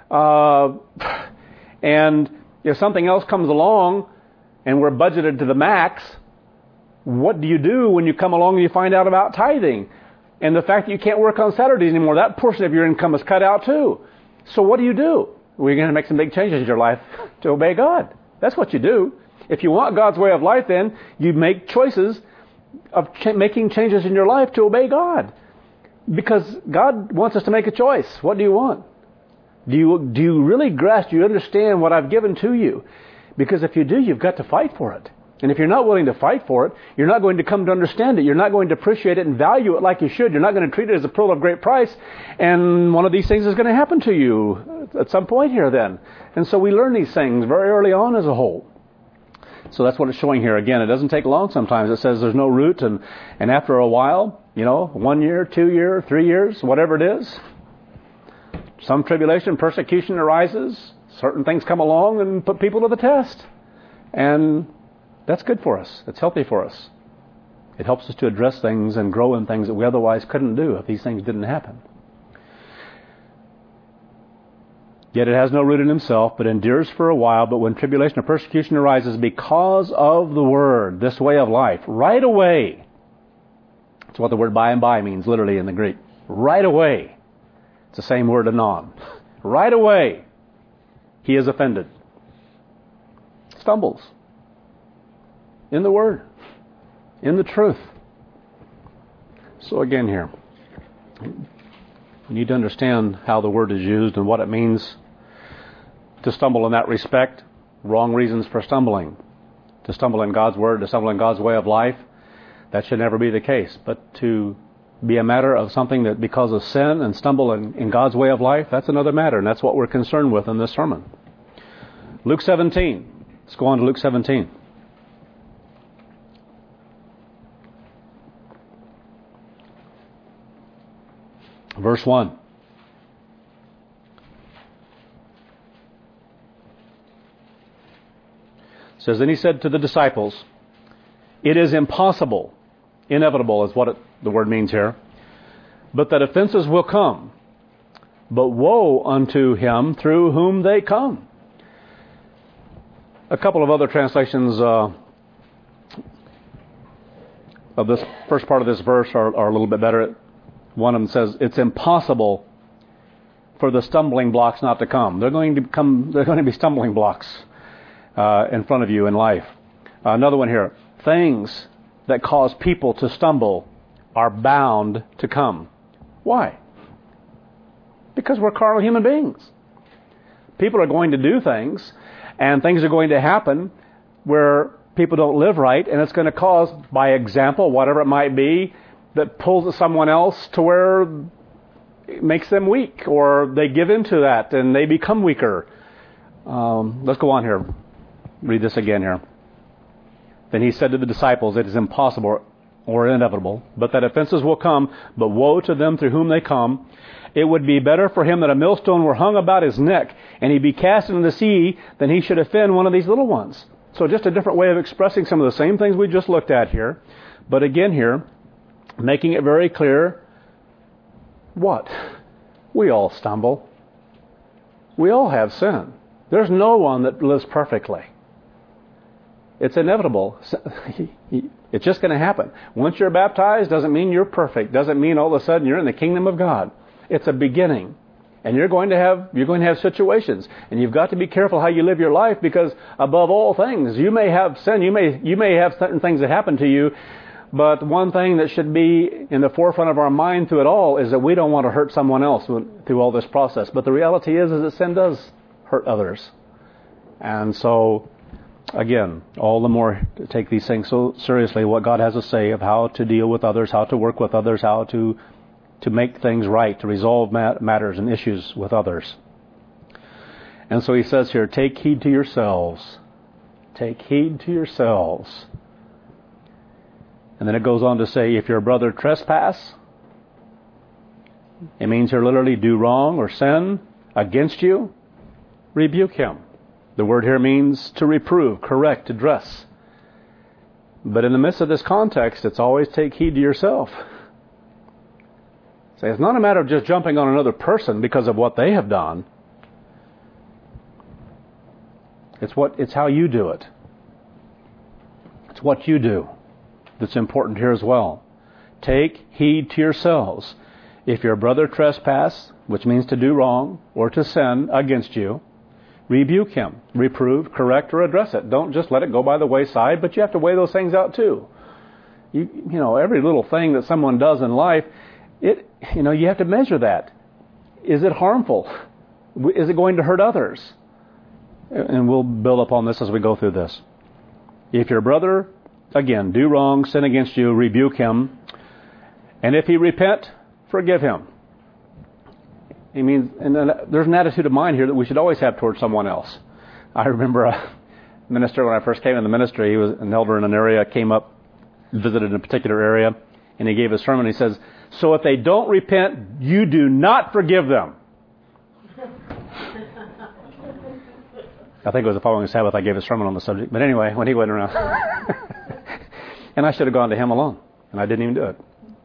And if something else comes along and we're budgeted to the max, what do you do when you come along and you find out about tithing? And the fact that you can't work on Saturdays anymore, that portion of your income is cut out too. So what do? Well, you're going to make some big changes in your life to obey God. That's what you do. If you want God's way of life, then you make choices of making changes in your life to obey God. Because God wants us to make a choice. What do you want? Do you really grasp, do you understand what I've given to you? Because if you do, you've got to fight for it. And if you're not willing to fight for it, you're not going to come to understand it. You're not going to appreciate it and value it like you should. You're not going to treat it as a pearl of great price. And one of these things is going to happen to you at some point here then. And so we learn these things very early on as a whole. So that's what it's showing here. Again, it doesn't take long sometimes. It says there's no root. And after a while, 1 year, 2 years, 3 years, whatever it is, some tribulation, persecution arises. Certain things come along and put people to the test. And that's good for us. It's healthy for us. It helps us to address things and grow in things that we otherwise couldn't do if these things didn't happen. Yet it has no root in himself, but endures for a while. But when tribulation or persecution arises because of the word, this way of life, right away. That's what the word by and by means literally in the Greek. Right away. It's the same word anon. Right away, he is offended. Stumbles. In the Word. In the truth. So again here, we need to understand how the Word is used and what it means to stumble in that respect. Wrong reasons for stumbling. To stumble in God's Word, to stumble in God's way of life, that should never be the case. But to be a matter of something that because of sin and stumble in God's way of life, that's another matter. And that's what we're concerned with in this sermon. Luke 17. Let's go on to Luke 17. Verse 1. It says, then he said to the disciples, it is impossible, inevitable is what the word means here, but that offenses will come. But woe unto him through whom they come. A couple of other translations of this first part of this verse are a little bit better. One of them says, it's impossible for the stumbling blocks not to come. They're going to be stumbling blocks in front of you in life. Another one here. Things that cause people to stumble are bound to come. Why? Because we're carnal human beings. People are going to do things, and things are going to happen where people don't live right, and it's going to cause, by example, whatever it might be, that pulls someone else to where makes them weak, or they give into that and they become weaker. Let's go on here. Read this again here. Then he said to the disciples, it is impossible or inevitable, but that offenses will come, but woe to them through whom they come. It would be better for him that a millstone were hung about his neck and he be cast into the sea than he should offend one of these little ones. So just a different way of expressing some of the same things we just looked at here. But again here, making it very clear, what? We all stumble. We all have sin. There's no one that lives perfectly. It's inevitable. It's just going to happen. Once you're baptized, doesn't mean you're perfect. Doesn't mean all of a sudden you're in the kingdom of God. It's a beginning. And you're going to have situations. And you've got to be careful how you live your life, because above all things, you may have sin. You may have certain things that happen to you. But one thing that should be in the forefront of our mind through it all is that we don't want to hurt someone else through all this process. But the reality is that sin does hurt others. And so, again, all the more to take these things so seriously, what God has to say of how to deal with others, how to work with others, how to make things right, to resolve matters and issues with others. And so he says here, take heed to yourselves. Take heed to yourselves. And then it goes on to say, if your brother trespass, it means here literally do wrong or sin against you, rebuke him. The word here means to reprove, correct, address. But in the midst of this context, it's always take heed to yourself. So it's not a matter of just jumping on another person because of what they have done. It's how you do it. It's what you do that's important here as well. Take heed to yourselves. If your brother trespass, which means to do wrong or to sin against you, rebuke him, reprove, correct, or address it. Don't just let it go by the wayside, but you have to weigh those things out too. You know, every little thing that someone does in life, you have to measure that. Is it harmful? Is it going to hurt others? And we'll build upon this as we go through this. If your brother, again, do wrong, sin against you, rebuke him. And if he repent, forgive him. He means, and there's an attitude of mind here that we should always have towards someone else. I remember a minister when I first came in the ministry. He was an elder in an area, came up, visited a particular area, and he gave a sermon. He says, so if they don't repent, you do not forgive them. I think it was the following Sabbath I gave a sermon on the subject. But anyway, when he went around. And I should have gone to him alone. And I didn't even do it.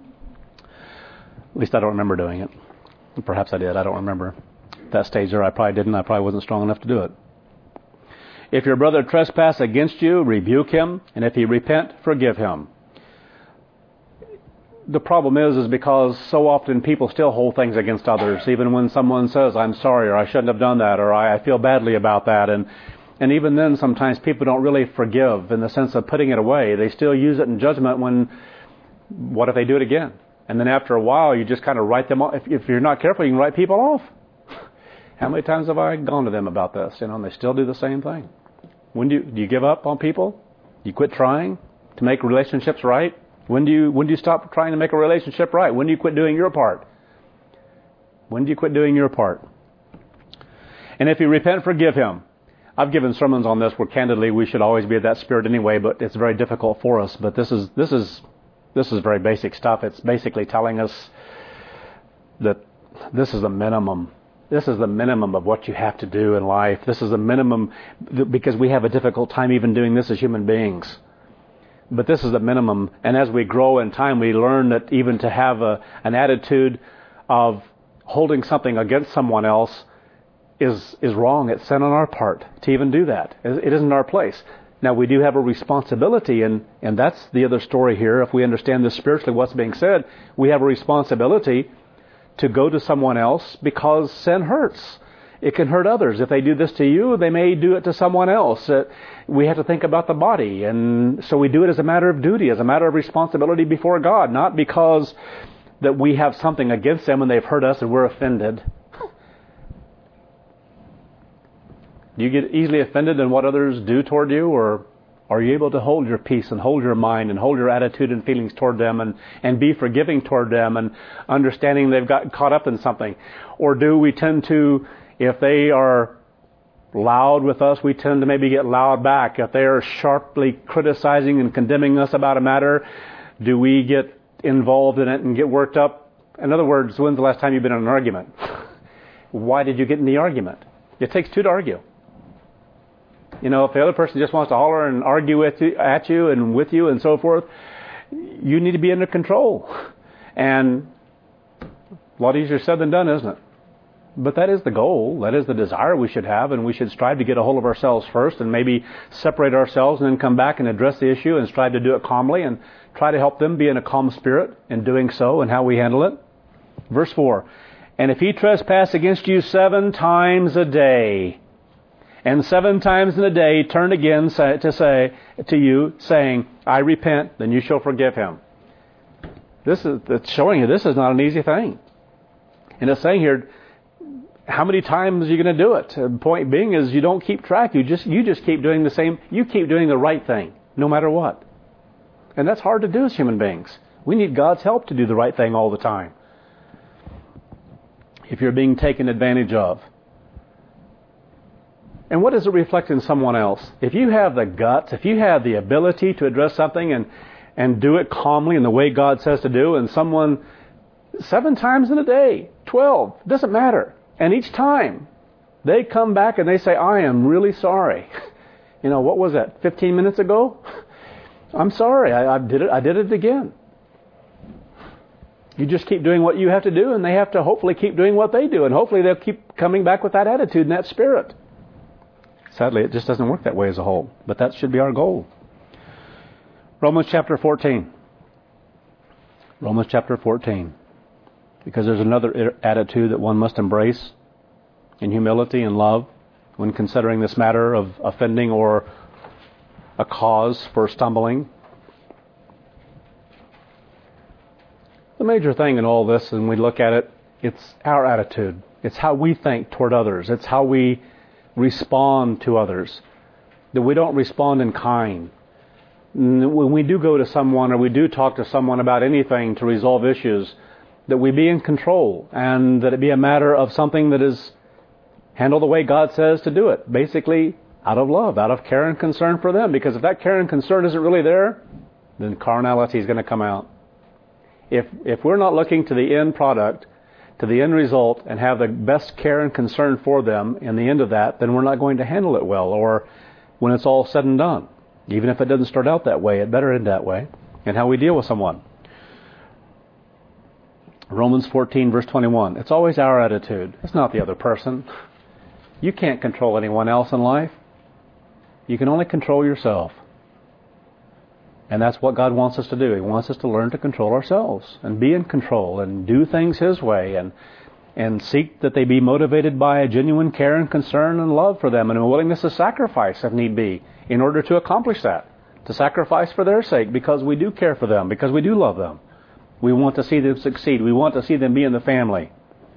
At least I don't remember doing it. Perhaps I did. I don't remember. At that stage there, I probably didn't. I probably wasn't strong enough to do it. If your brother trespass against you, rebuke him. And if he repent, forgive him. The problem is because so often people still hold things against others, even when someone says, I'm sorry, or I shouldn't have done that, or I feel badly about that. And even then, sometimes people don't really forgive in the sense of putting it away. They still use it in judgment what if they do it again? And then after a while, you just kind of write them off. If you're not careful, you can write people off. How many times have I gone to them about this? And they still do the same thing. When do you give up on people? You quit trying to make relationships right? When do you stop trying to make a relationship right? When do you quit doing your part? When do you quit doing your part? And if you repent, forgive him. I've given sermons on this where candidly we should always be of that spirit anyway, but it's very difficult for us. But this is very basic stuff. It's basically telling us that this is the minimum. This is the minimum of what you have to do in life. This is the minimum because we have a difficult time even doing this as human beings. But this is the minimum. And as we grow in time, we learn that even to have an attitude of holding something against someone else is wrong. It's sin on our part to even do that. It isn't our place. Now, we do have a responsibility, and that's the other story here. If we understand this spiritually, what's being said, we have a responsibility to go to someone else because sin hurts. It can hurt others. If they do this to you, they may do it to someone else. We have to think about the body. And so we do it as a matter of duty, as a matter of responsibility before God, not because that we have something against them and they've hurt us and we're offended. Do you get easily offended in what others do toward you or Are you able to hold your peace and hold your mind and hold your attitude and feelings toward them and be forgiving toward them and understanding they've gotten caught up in something? Or do we tend to, if they are loud with us, we tend to maybe get loud back? If they are sharply criticizing and condemning us about a matter, do we get involved in it and get worked up? In other words, when's the last time you've been in an argument? Why did you get in the argument? It takes two to argue. You know, if the other person just wants to holler and argue at you and with you and so forth, you need to be under control. And a lot easier said than done, isn't it? But that is the goal. That is the desire we should have, and we should strive to get a hold of ourselves first and maybe separate ourselves and then come back and address the issue and strive to do it calmly and try to help them be in a calm spirit in doing so and how we handle it. Verse 4, and if he trespass against you 7 times a day, and 7 times in a day turn again to you, saying, I repent, then you shall forgive him. It's showing you this is not an easy thing. And it's saying here, how many times are you going to do it? The point being is you don't keep track. You just keep doing the same. You keep doing the right thing, no matter what. And that's hard to do as human beings. We need God's help to do the right thing all the time. If you're being taken advantage of. And what does it reflect in someone else? If you have the guts, if you have the ability to address something and do it calmly in the way God says to do, and someone 7 times in a day, 12, doesn't matter. And each time they come back and they say, I am really sorry. You know, what was that, 15 minutes ago? I'm sorry, I did it again. You just keep doing what you have to do, and they have to hopefully keep doing what they do, and hopefully they'll keep coming back with that attitude and that spirit. Sadly, it just doesn't work that way as a whole. But that should be our goal. Romans chapter 14. Romans chapter 14. Because there's another attitude that one must embrace in humility and love when considering this matter of offending or a cause for stumbling. The major thing in all this, and we look at it, it's our attitude. It's how we think toward others. It's how we respond to others, that we don't respond in kind. When we do go to someone or we do talk to someone about anything to resolve issues, that we be in control and that it be a matter of something that is handled the way God says to do it. Basically, out of love, out of care and concern for them. Because if that care and concern isn't really there, then carnality is going to come out. If we're not looking to the end product, to the end result, and have the best care and concern for them in the end of that, then we're not going to handle it well, or when it's all said and done. Even if it doesn't start out that way, it better end that way. And how we deal with someone. Romans 14, verse 21. It's always our attitude. It's not the other person. You can't control anyone else in life. You can only control yourself. And that's what God wants us to do. He wants us to learn to control ourselves and be in control and do things His way and seek that they be motivated by a genuine care and concern and love for them and a willingness to sacrifice if need be in order to accomplish that. To sacrifice for their sake because we do care for them, because we do love them. We want to see them succeed. We want to see them be in the family.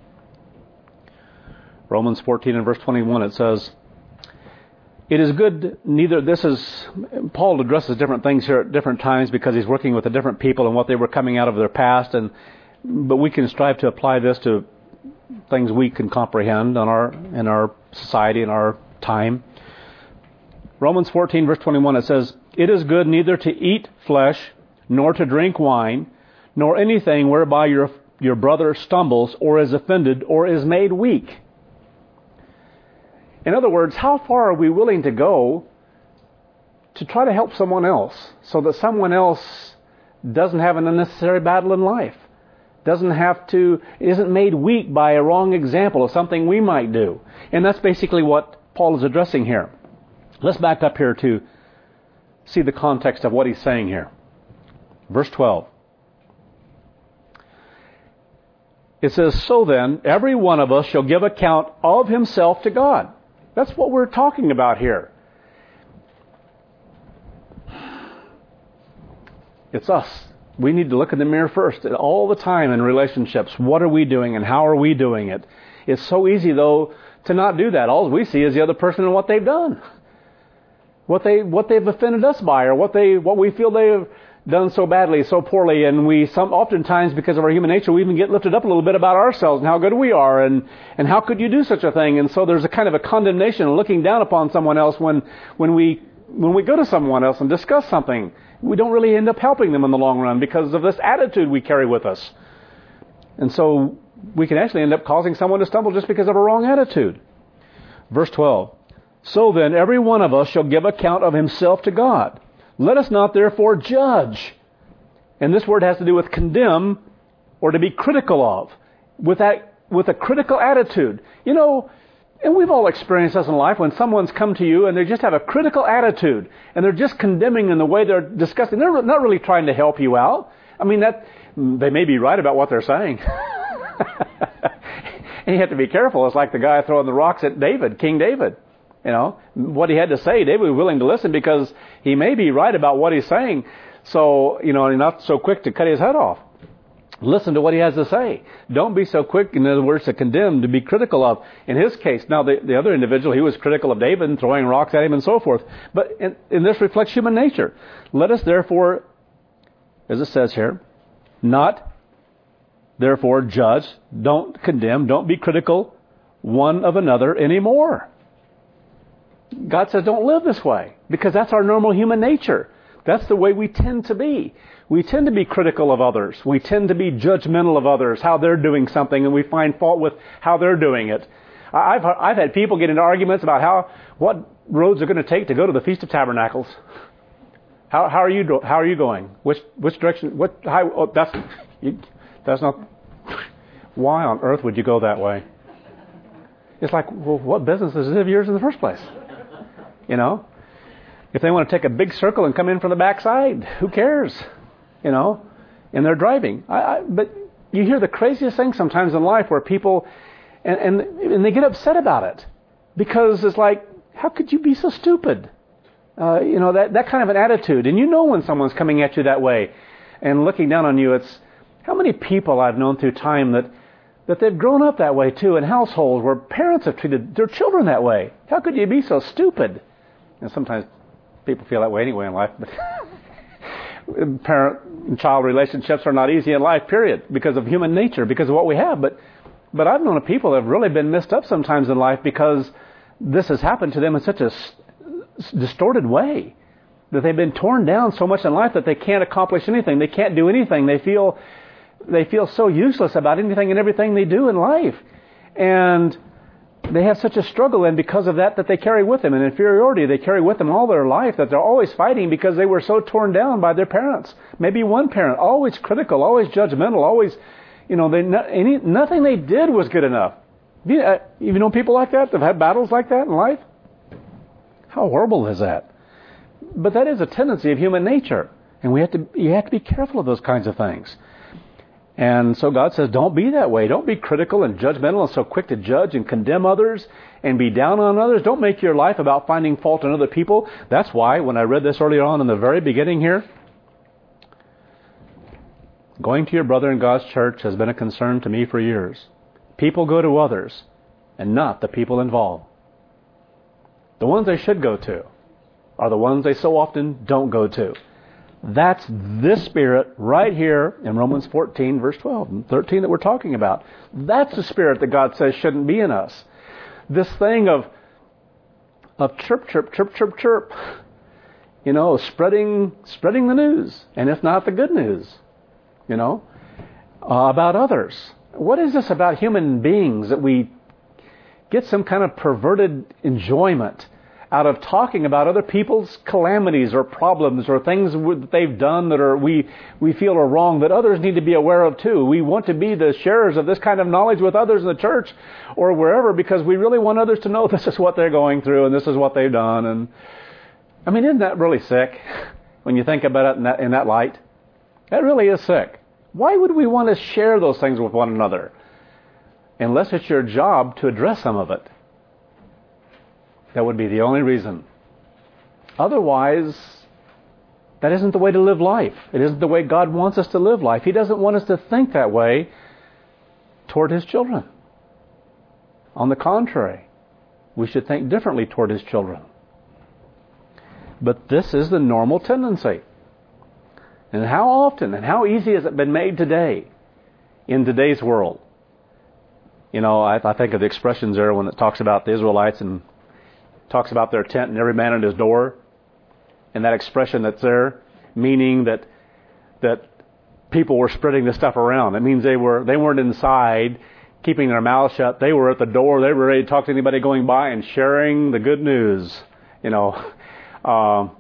Romans 14 and verse 21, it says, it is good, Paul addresses different things here at different times because he's working with the different people and what they were coming out of their past, but we can strive to apply this to things we can comprehend in our society, in our time. Romans 14 verse 21, it says, it is good neither to eat flesh, nor to drink wine, nor anything whereby your brother stumbles, or is offended, or is made weak. In other words, how far are we willing to go to try to help someone else so that someone else doesn't have an unnecessary battle in life, isn't made weak by a wrong example of something we might do? And that's basically what Paul is addressing here. Let's back up here to see the context of what he's saying here. Verse 12. It says, so then, every one of us shall give account of himself to God. That's what we're talking about here. It's us. We need to look in the mirror first. All the time in relationships, what are we doing and how are we doing it? It's so easy, though, to not do that. All we see is the other person and what they've done. what they've offended us by, or what we feel they have done so badly, so poorly, and oftentimes because of our human nature, we even get lifted up a little bit about ourselves and how good we are, and how could you do such a thing? And so there's a kind of a condemnation and looking down upon someone else when we go to someone else and discuss something. We don't really end up helping them in the long run because of this attitude we carry with us. And so we can actually end up causing someone to stumble just because of a wrong attitude. Verse 12. So then every one of us shall give account of himself to God. Let us not therefore judge. And this word has to do with condemn or to be critical of. With a critical attitude. You know, and we've all experienced this in life when someone's come to you and they just have a critical attitude and they're just condemning in the way they're discussing. They're not really trying to help you out. I mean, they may be right about what they're saying. And you have to be careful. It's like the guy throwing the rocks at David, King David. You know, what he had to say, David was willing to listen because he may be right about what he's saying. So, you know, not so quick to cut his head off. Listen to what he has to say. Don't be so quick, in other words, to condemn, to be critical of. In his case, now the other individual, he was critical of David and throwing rocks at him and so forth. But in this reflects human nature. Let us therefore, as it says here, not therefore judge, don't condemn, don't be critical one of another anymore. God says don't live this way because that's our normal human nature. That's the way we tend to be. We tend to be critical of others. We tend to be judgmental of others, how they're doing something, and we find fault with how they're doing it. I've had people get into arguments about what roads are going to take to go to the Feast of Tabernacles. How are you going? Which direction? That's not. Why on earth would you go that way? It's like, well, what business is it of yours in the first place? You know, if they want to take a big circle and come in from the backside, who cares? You know, and they're driving. But you hear the craziest things sometimes in life where people, and they get upset about it because it's like, how could you be so stupid? You know, that kind of an attitude. And you know when someone's coming at you that way and looking down on you. It's how many people I've known through time that they've grown up that way too in households where parents have treated their children that way. How could you be so stupid? And sometimes people feel that way anyway in life, but parent and child relationships are not easy in life, period, because of human nature, because of what we have. But I've known of people that have really been messed up sometimes in life because this has happened to them in such a distorted way that they've been torn down so much in life that they can't accomplish anything. They can't do anything. They feel so useless about anything and everything they do in life. And they have such a struggle, and because of that they carry with them, an inferiority they carry with them all their life, that they're always fighting because they were so torn down by their parents. Maybe one parent, always critical, always judgmental, always, you know, nothing they did was good enough. You know people like that have had battles like that in life? How horrible is that? But that is a tendency of human nature, and you have to be careful of those kinds of things. And so God says, don't be that way. Don't be critical and judgmental and so quick to judge and condemn others and be down on others. Don't make your life about finding fault in other people. That's why when I read this earlier on in the very beginning here, going to your brother in God's church has been a concern to me for years. People go to others and not the people involved. The ones they should go to are the ones they so often don't go to. That's this spirit right here in Romans 14, verse 12 and 13 that we're talking about. That's the spirit that God says shouldn't be in us. This thing of chirp, chirp, chirp, chirp, chirp. You know, spreading the news. And if not the good news, you know, about others. What is this about human beings that we get some kind of perverted enjoyment out of talking about other people's calamities or problems or things that they've done that we feel are wrong that others need to be aware of too. We want to be the sharers of this kind of knowledge with others in the church or wherever because we really want others to know this is what they're going through and this is what they've done. And I mean, isn't that really sick when you think about it in that light? That really is sick. Why would we want to share those things with one another unless it's your job to address some of it? That would be the only reason. Otherwise, that isn't the way to live life. It isn't the way God wants us to live life. He doesn't want us to think that way toward His children. On the contrary, we should think differently toward His children. But this is the normal tendency. And how often and how easy has it been made today in today's world? You know, I think of the expressions there when it talks about the Israelites and talks about their tent and every man at his door. And that expression that's there, meaning that people were spreading this stuff around. It means they weren't inside keeping their mouths shut. They were at the door. They were ready to talk to anybody going by and sharing the good news. You know,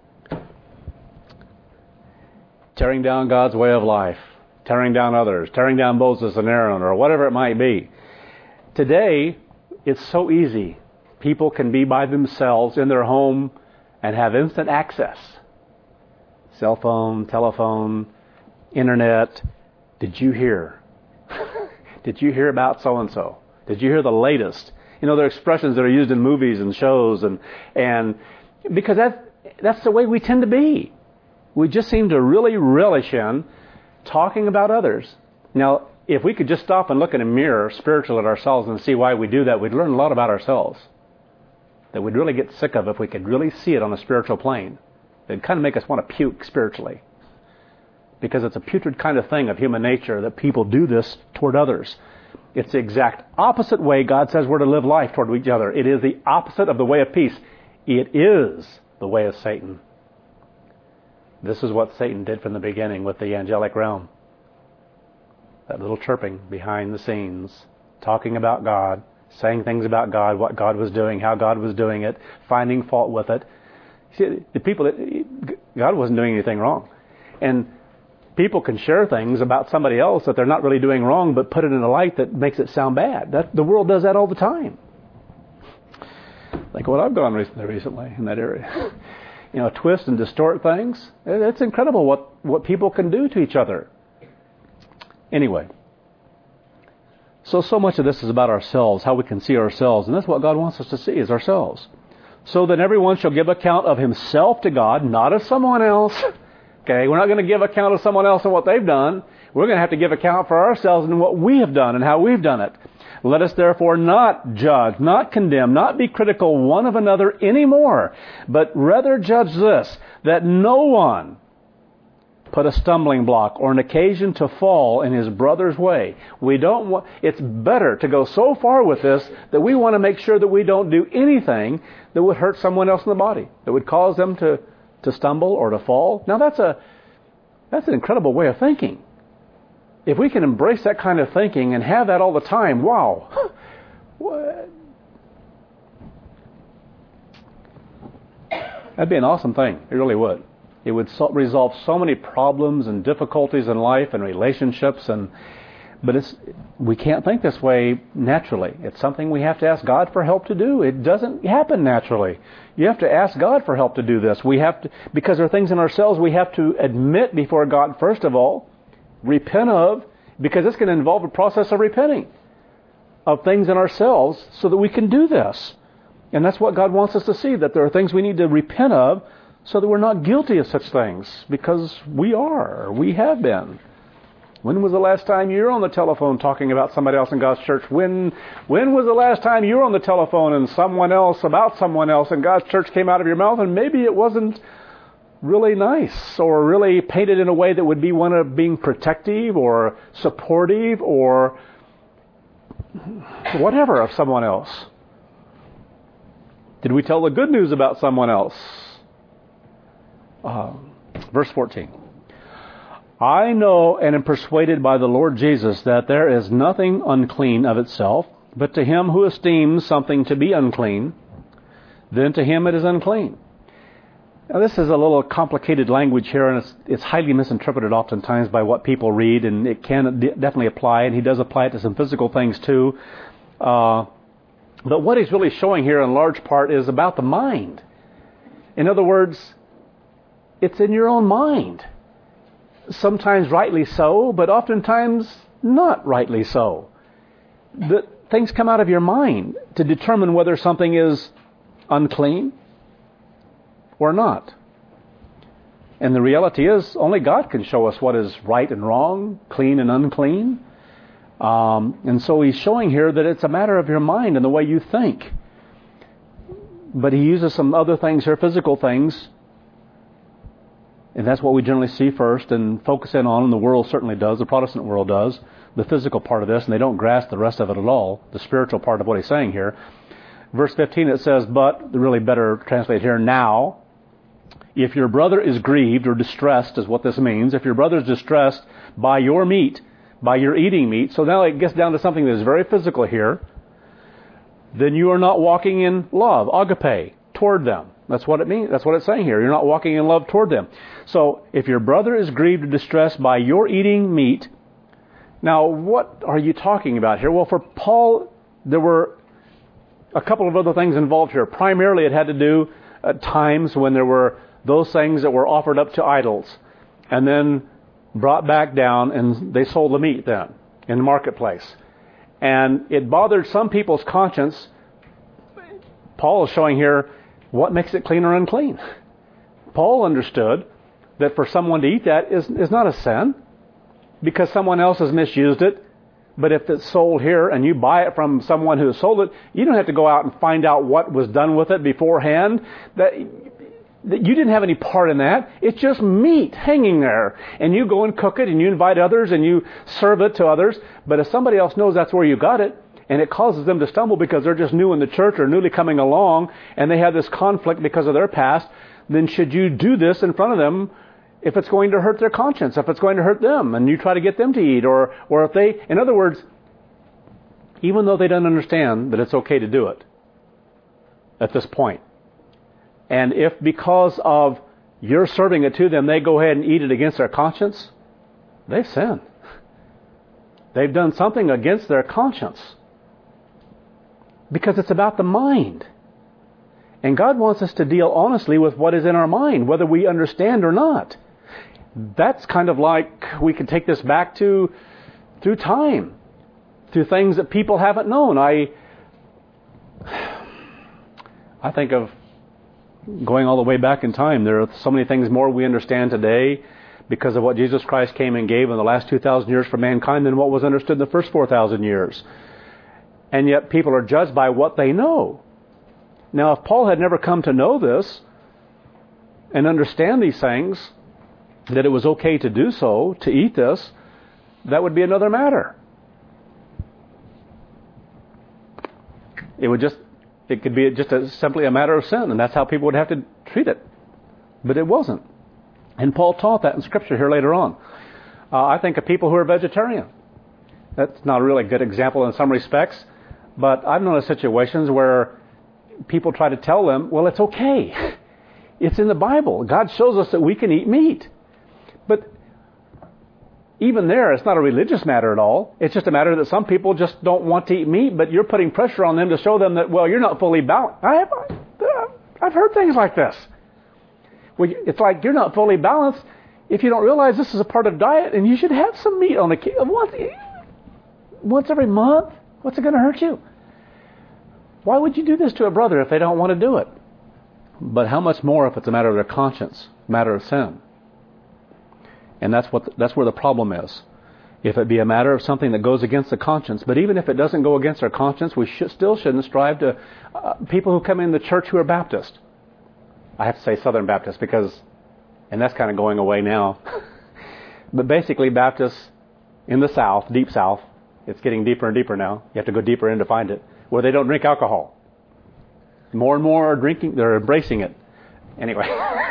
tearing down God's way of life, tearing down others, tearing down Moses and Aaron, or whatever it might be. Today, it's so easy. People can be by themselves in their home and have instant access. Cell phone, telephone, internet. Did you hear? Did you hear about so-and-so? Did you hear the latest? You know, there are expressions that are used in movies and shows, and because that's the way we tend to be. We just seem to really relish in talking about others. Now, if we could just stop and look in a mirror, spiritual at ourselves, and see why we do that, we'd learn a lot about ourselves that we'd really get sick of if we could really see it on a spiritual plane. It'd kind of make us want to puke spiritually. Because it's a putrid kind of thing of human nature that people do this toward others. It's the exact opposite way God says we're to live life toward each other. It is the opposite of the way of peace. It is the way of Satan. This is what Satan did from the beginning with the angelic realm. That little chirping behind the scenes, talking about God, saying things about God, what God was doing, how God was doing it, finding fault with it. See, God wasn't doing anything wrong. And people can share things about somebody else that they're not really doing wrong, but put it in a light that makes it sound bad. The world does that all the time. Like what I've gone recently in that area. You know, twist and distort things. It's incredible what people can do to each other. Anyway. So much of this is about ourselves, how we can see ourselves. And that's what God wants us to see, is ourselves. So that everyone shall give account of himself to God, not of someone else. Okay, we're not going to give account of someone else and what they've done. We're going to have to give account for ourselves and what we have done and how we've done it. Let us therefore not judge, not condemn, not be critical one of another anymore, but rather judge this, that no one put a stumbling block or an occasion to fall in his brother's way. It's better to go so far with this that we want to make sure that we don't do anything that would hurt someone else in the body, that would cause them to stumble or to fall. Now that's an incredible way of thinking. If we can embrace that kind of thinking and have that all the time, wow. That'd be an awesome thing. It really would. It would resolve so many problems and difficulties in life and relationships, but we can't think this way naturally. It's something we have to ask God for help to do. It doesn't happen naturally. You have to ask God for help to do this. Because there are things in ourselves we have to admit before God, first of all, repent of, because it's going to involve a process of repenting of things in ourselves so that we can do this. And that's what God wants us to see, that there are things we need to repent of so that we're not guilty of such things, because we have been. When was the last time you were on the telephone talking about somebody else in God's church? When was the last time you were on the telephone and about someone else and God's church came out of your mouth and maybe it wasn't really nice or really painted in a way that would be one of being protective or supportive or whatever of someone else? Did we tell the good news about someone else? Verse 14. I know and am persuaded by the Lord Jesus that there is nothing unclean of itself, but to him who esteems something to be unclean, then to him it is unclean. Now this is a little complicated language here, and it's highly misinterpreted oftentimes by what people read, and it can definitely apply, and he does apply it to some physical things too. But what he's really showing here in large part is about the mind. In other words, it's in your own mind. Sometimes rightly so, but oftentimes not rightly so. The things come out of your mind to determine whether something is unclean or not. And the reality is, only God can show us what is right and wrong, clean and unclean. And so he's showing here that it's a matter of your mind and the way you think. But he uses some other things here, physical things. And that's what we generally see first and focus in on, and the world certainly does, the Protestant world does, the physical part of this, and they don't grasp the rest of it at all, the spiritual part of what he's saying here. Verse 15 it says, but, really better translate here, now, if your brother is grieved or distressed is what this means, if your brother is distressed by your meat, by your eating meat, so now it gets down to something that is very physical here, then you are not walking in love, agape, toward them. That's what it means. That's what it's saying here. You're not walking in love toward them. So, if your brother is grieved or distressed by your eating meat, now what are you talking about here? Well, for Paul, there were a couple of other things involved here. Primarily, it had to do at times when there were those things that were offered up to idols and then brought back down, and they sold the meat then in the marketplace. And it bothered some people's conscience. Paul is showing here what makes it clean or unclean. Paul understood that for someone to eat that is not a sin because someone else has misused it. But if it's sold here and you buy it from someone who has sold it, you don't have to go out and find out what was done with it beforehand. That you didn't have any part in that. It's just meat hanging there. And you go and cook it and you invite others and you serve it to others. But if somebody else knows that's where you got it, and it causes them to stumble because they're just new in the church or newly coming along, and they have this conflict because of their past, then should you do this in front of them if it's going to hurt their conscience, if it's going to hurt them, and you try to get them to eat, or if they, in other words, even though they don't understand that it's okay to do it at this point, and if because of you're serving it to them, they go ahead and eat it against their conscience, they've sinned. They've done something against their conscience. Because it's about the mind. And God wants us to deal honestly with what is in our mind, whether we understand or not. That's kind of like we can take this back through time, through things that people haven't known. I think of going all the way back in time. There are so many things more we understand today because of what Jesus Christ came and gave in the last 2,000 years for mankind than what was understood in the first 4,000 years. And yet people are judged by what they know. Now, if Paul had never come to know this and understand these things, that it was okay to do so, to eat this, that would be another matter. It could be just simply a matter of sin, and that's how people would have to treat it. But it wasn't. And Paul taught that in Scripture here later on. I think of people who are vegetarian. That's not a really good example in some respects. But I've known of situations where people try to tell them, well, it's okay. It's in the Bible. God shows us that we can eat meat. But even there, it's not a religious matter at all. It's just a matter that some people just don't want to eat meat, but you're putting pressure on them to show them that, well, you're not fully balanced. I've heard things like this. Well, it's like you're not fully balanced if you don't realize this is a part of diet, and you should have some meat on once every month. What's it going to hurt you? Why would you do this to a brother if they don't want to do it? But how much more if it's a matter of their conscience, a matter of sin? And that's where the problem is. If it be a matter of something that goes against the conscience, but even if it doesn't go against our conscience, we still shouldn't strive to people who come in the church who are Baptist. I have to say Southern Baptist and that's kind of going away now. But basically Baptists in the South, deep South, it's getting deeper and deeper now. You have to go deeper in to find it. Where they don't drink alcohol. More and more are drinking. They're embracing it. Anyway.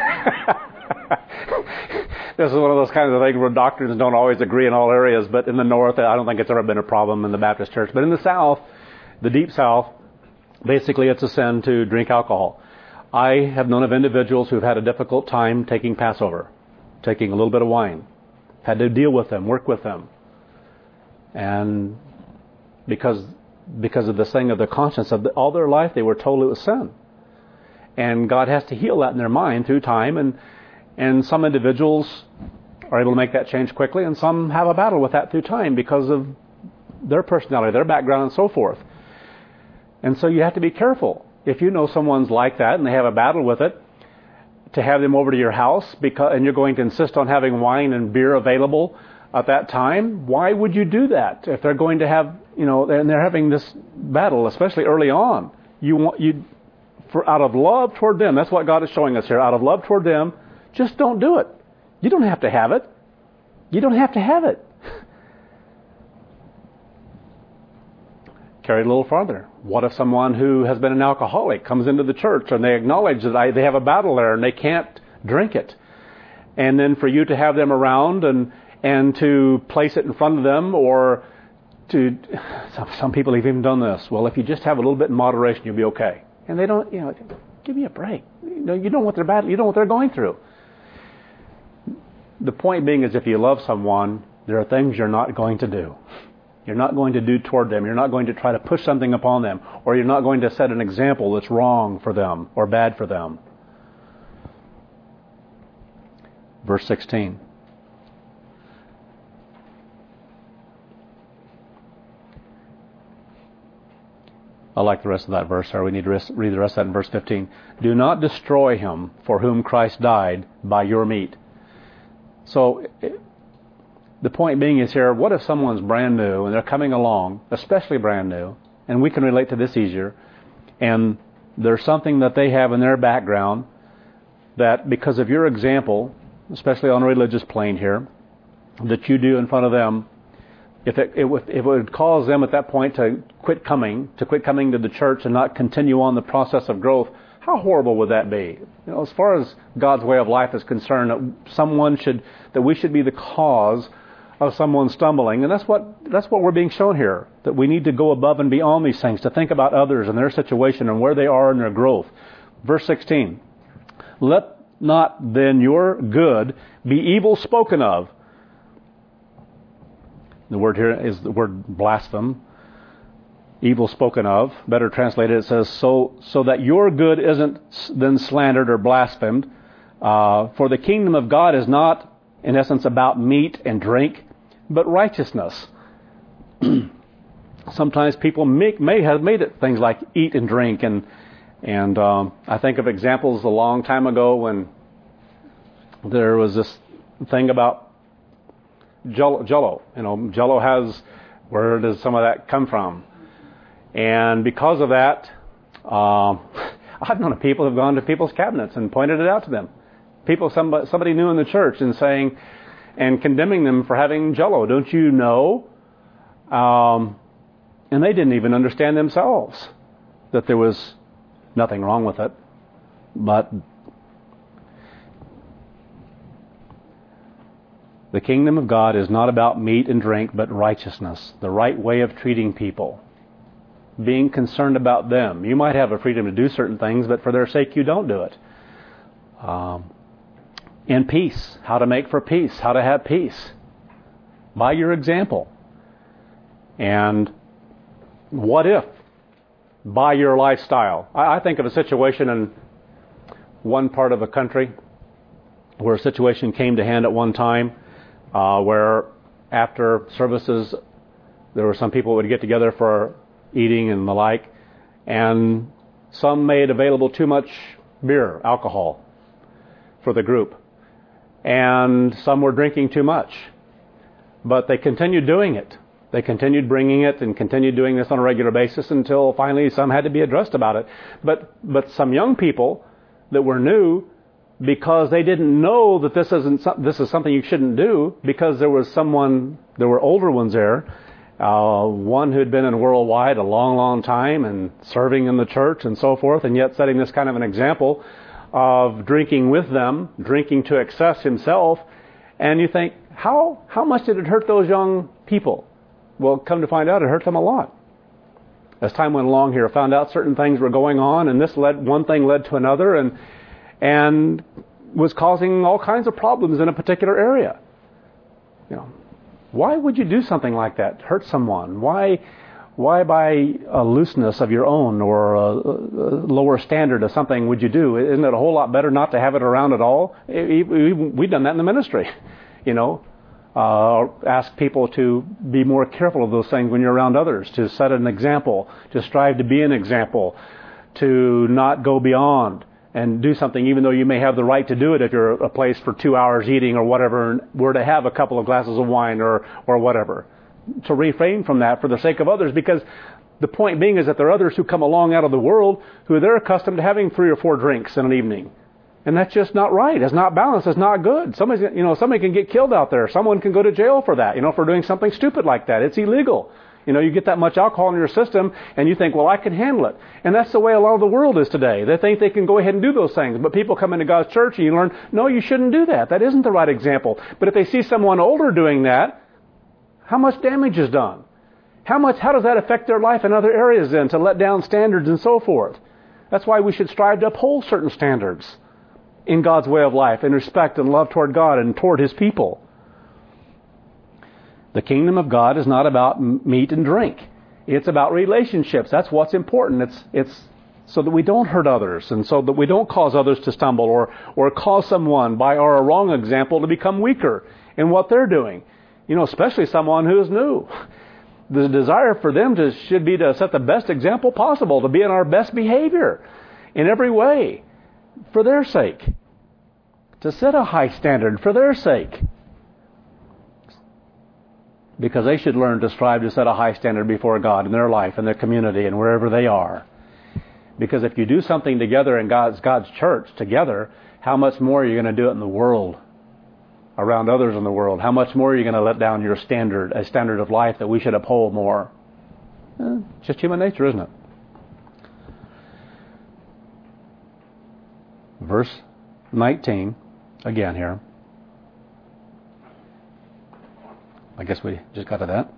This is one of those kinds of things where doctrines don't always agree in all areas. But in the North, I don't think it's ever been a problem in the Baptist church. But in the South, the deep South, basically it's a sin to drink alcohol. I have known of individuals who've had a difficult time taking Passover. Taking a little bit of wine. Had to deal with them, work with them. And because of this thing of the conscience of all their life, they were told it was sin. And God has to heal that in their mind through time. And some individuals are able to make that change quickly, and some have a battle with that through time because of their personality, their background, and so forth. And so you have to be careful. If you know someone's like that and they have a battle with it, to have them over to your house and you're going to insist on having wine and beer available at that time, why would you do that? If they're going to have, and they're having this battle, especially early on, you out of love toward them, that's what God is showing us here. Out of love toward them, just don't do it. You don't have to have it. You don't have to have it. Carry it a little farther. What if someone who has been an alcoholic comes into the church and they acknowledge that they have a battle there and they can't drink it? And then for you to have them around and to place it in front of them, or to, some people have even done this. Well, if you just have a little bit in moderation, you'll be okay. And they don't, give me a break. You don't know what they're battling. You don't know what they're going through. The point being is, if you love someone, there are things you're not going to do. You're not going to do toward them. You're not going to try to push something upon them, or you're not going to set an example that's wrong for them or bad for them. Verse 16. I like the rest of that verse. Or we need to read the rest of that in verse 15. Do not destroy him for whom Christ died by your meat. So the point being is here, what if someone's brand new and they're coming along, especially brand new, and we can relate to this easier, and there's something that they have in their background that because of your example, especially on a religious plane here, that you do in front of them, if it would cause them at that point to quit coming to the church and not continue on the process of growth, how horrible would that be? As far as God's way of life is concerned, that we should be the cause of someone stumbling, and that's what we're being shown here. That we need to go above and beyond these things, to think about others and their situation and where they are in their growth. Verse 16. Let not then your good be evil spoken of. The word here is the word blaspheme. Evil spoken of. Better translated, it says, so that your good isn't then slandered or blasphemed. For the kingdom of God is not, in essence, about meat and drink, but righteousness. Sometimes people may have made it things like eat and drink, and I think of examples a long time ago when there was this thing about Jello. Jello has, where does some of that come from? And because of that, I've known of people who have gone to people's cabinets and pointed it out to them. Somebody new in the church, and saying, and condemning them for having Jello. Don't you know? And they didn't even understand themselves that there was nothing wrong with it. But the kingdom of God is not about meat and drink, but righteousness, the right way of treating people, being concerned about them. You might have a freedom to do certain things, but for their sake you don't do it. And peace, how to make for peace, how to have peace, by your example. And what if, by your lifestyle? I think of a situation in one part of the country where a situation came to hand at one time, where after services there were some people who would get together for eating and the like, and some made available too much beer, alcohol, for the group. And some were drinking too much. But they continued doing it. They continued bringing it and continued doing this on a regular basis until finally some had to be addressed about it. But some young people that were new, because they didn't know that this is something you shouldn't do, because there were older ones there, one who had been in Worldwide a long, long time and serving in the church and so forth, and yet setting this kind of an example of drinking with them, drinking to excess himself. And you think, how much did it hurt those young people? Well, come to find out, it hurt them a lot. As time went along here, found out certain things were going on, and one thing led to another, and was causing all kinds of problems in a particular area. Why would you do something like that? Hurt someone? Why by a looseness of your own or a lower standard of something would you do? Isn't it a whole lot better not to have it around at all? We've done that in the ministry. Ask people to be more careful of those things when you're around others, to set an example, to strive to be an example, to not go beyond and do something even though you may have the right to do it if you're at a place for 2 hours eating or whatever, and were to have a couple of glasses of wine or whatever. To refrain from that for the sake of others, because The point being is that there are others who come along out of the world who they're accustomed to having 3 or 4 drinks in an evening. And that's just not right. It's not balanced. It's not good. Somebody can get killed out there. Someone can go to jail for that, for doing something stupid like that. It's illegal. You get that much alcohol in your system and you think, well, I can handle it. And that's the way a lot of the world is today. They think they can go ahead and do those things. But people come into God's church and you learn, no, you shouldn't do that. That isn't the right example. But if they see someone older doing that, how much damage is done? How does that affect their life in other areas then, to let down standards and so forth? That's why we should strive to uphold certain standards in God's way of life, in respect and love toward God and toward His people. The kingdom of God is not about meat and drink. It's about relationships. That's what's important. It's so that we don't hurt others and so that we don't cause others to stumble or cause someone by our wrong example to become weaker in what they're doing. Especially someone who is new. The desire for them should be to set the best example possible, to be in our best behavior in every way for their sake. To set a high standard for their sake. Because they should learn to strive to set a high standard before God in their life, in their community, and wherever they are. Because if you do something together in God's church together, how much more are you going to do it in the world, around others in the world? How much more are you going to let down your standard, a standard of life that we should uphold more? It's just human nature, isn't it? Verse 19, again here. I guess we just got to that.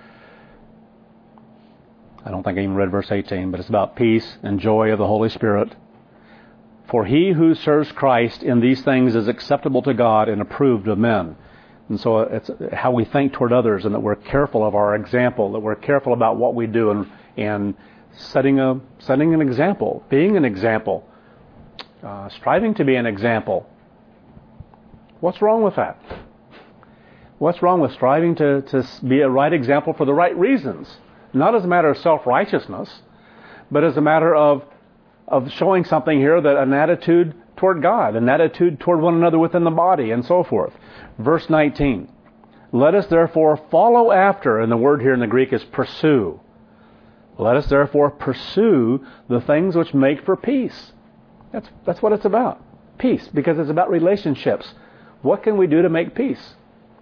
I don't think I even read verse 18, but it's about peace and joy of the Holy Spirit. For he who serves Christ in these things is acceptable to God and approved of men. And so it's how we think toward others, and that we're careful of our example, that we're careful about what we do and setting an example, being an example, striving to be an example. What's wrong with that? What's wrong with striving to be a right example for the right reasons? Not as a matter of self-righteousness, but as a matter of showing something here, that an attitude toward God, an attitude toward one another within the body, and so forth. Verse 19. Let us therefore follow after, and the word here in the Greek is pursue. Let us therefore pursue the things which make for peace. That's what it's about. Peace, because it's about relationships. What can we do to make peace?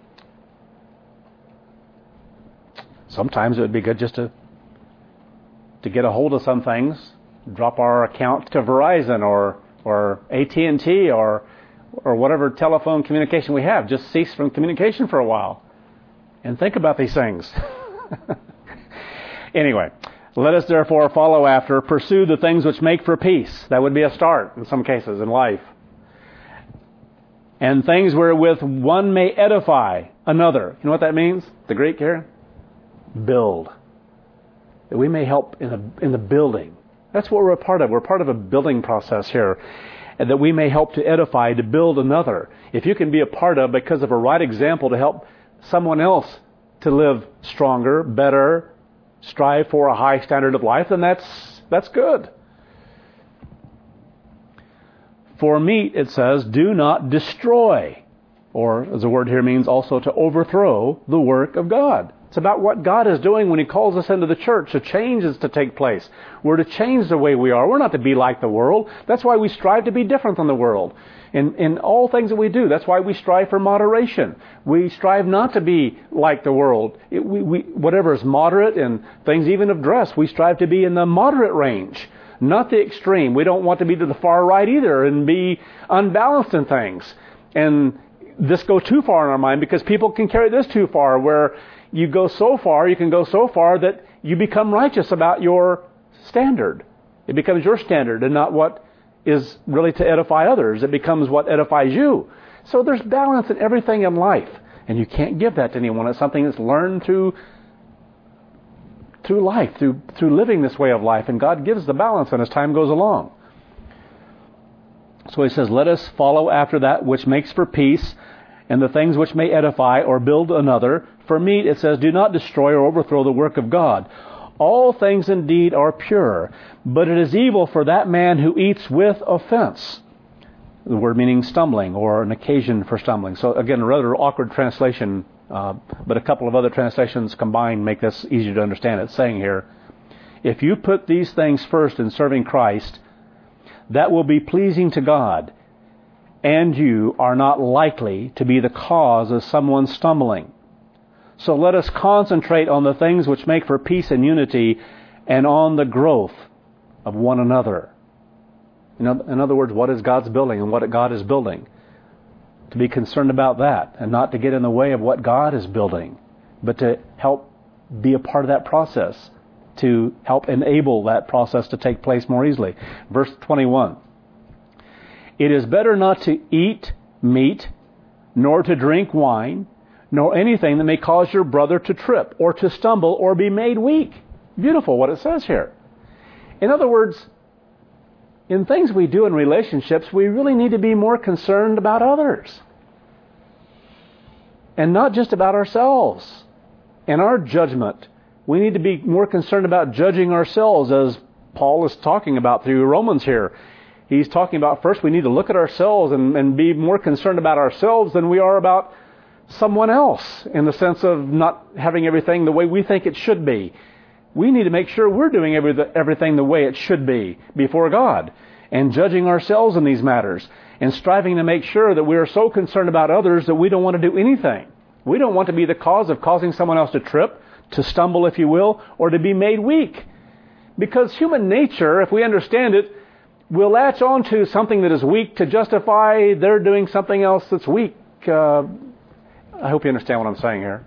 Sometimes it would be good just to get a hold of some things, drop our account to Verizon or AT&T or whatever telephone communication we have. Just cease from communication for a while and think about these things. Anyway, let us therefore follow after, pursue the things which make for peace. That would be a start in some cases in life. And things wherewith one may edify another. You know what that means? The Greek here? Build. That we may help in the building. That's what we're a part of. We're part of a building process here. And that we may help to edify, to build another. If you can be a part of, because of a right example, to help someone else to live stronger, better, strive for a high standard of life, then that's good. For meat, it says, do not destroy. Or, as the word here means, also to overthrow the work of God. It's about what God is doing when He calls us into the church. A change is to take place. We're to change the way we are. We're not to be like the world. That's why we strive to be different than the world. In all things that we do, that's why we strive for moderation. We strive not to be like the world. Whatever is moderate and things even of dress, we strive to be in the moderate range, not the extreme. We don't want to be to the far right either and be unbalanced in things. And this go too far in our mind, because people can carry this too far, where you can go so far that you become righteous about your standard. It becomes your standard and not what is really to edify others. It becomes what edifies you. So there's balance in everything in life. And you can't give that to anyone. It's something that's learned through life, through living this way of life. And God gives the balance and as time goes along. So He says, let us follow after that which makes for peace, and the things which may edify or build another. For meat, it says, do not destroy or overthrow the work of God. All things indeed are pure, but it is evil for that man who eats with offense. The word meaning stumbling, or an occasion for stumbling. So again, a rather awkward translation, but a couple of other translations combined make this easier to understand. It's saying here, If you put these things first in serving Christ, that will be pleasing to God, and you are not likely to be the cause of someone stumbling. So let us concentrate on the things which make for peace and unity, and on the growth of one another. In other words, what is God's building and what God is building? To be concerned about that and not to get in the way of what God is building, but to help be a part of that process, to help enable that process to take place more easily. Verse 21. It is better not to eat meat, nor to drink wine, nor anything that may cause your brother to trip, or to stumble, or be made weak. Beautiful what it says here. In other words, in things we do in relationships, we really need to be more concerned about others. And not just about ourselves. In our judgment, we need to be more concerned about judging ourselves, as Paul is talking about through Romans here. He's talking about first we need to look at ourselves and be more concerned about ourselves than we are about someone else, in the sense of not having everything the way we think it should be. We need to make sure we're doing everything the way it should be before God, and judging ourselves in these matters, and striving to make sure that we are so concerned about others that we don't want to do anything. We don't want to be the cause of causing someone else to trip, to stumble, if you will, or to be made weak. Because human nature, if we understand it, will latch on to something that is weak to justify their doing something else that's weak. I hope you understand what I'm saying here.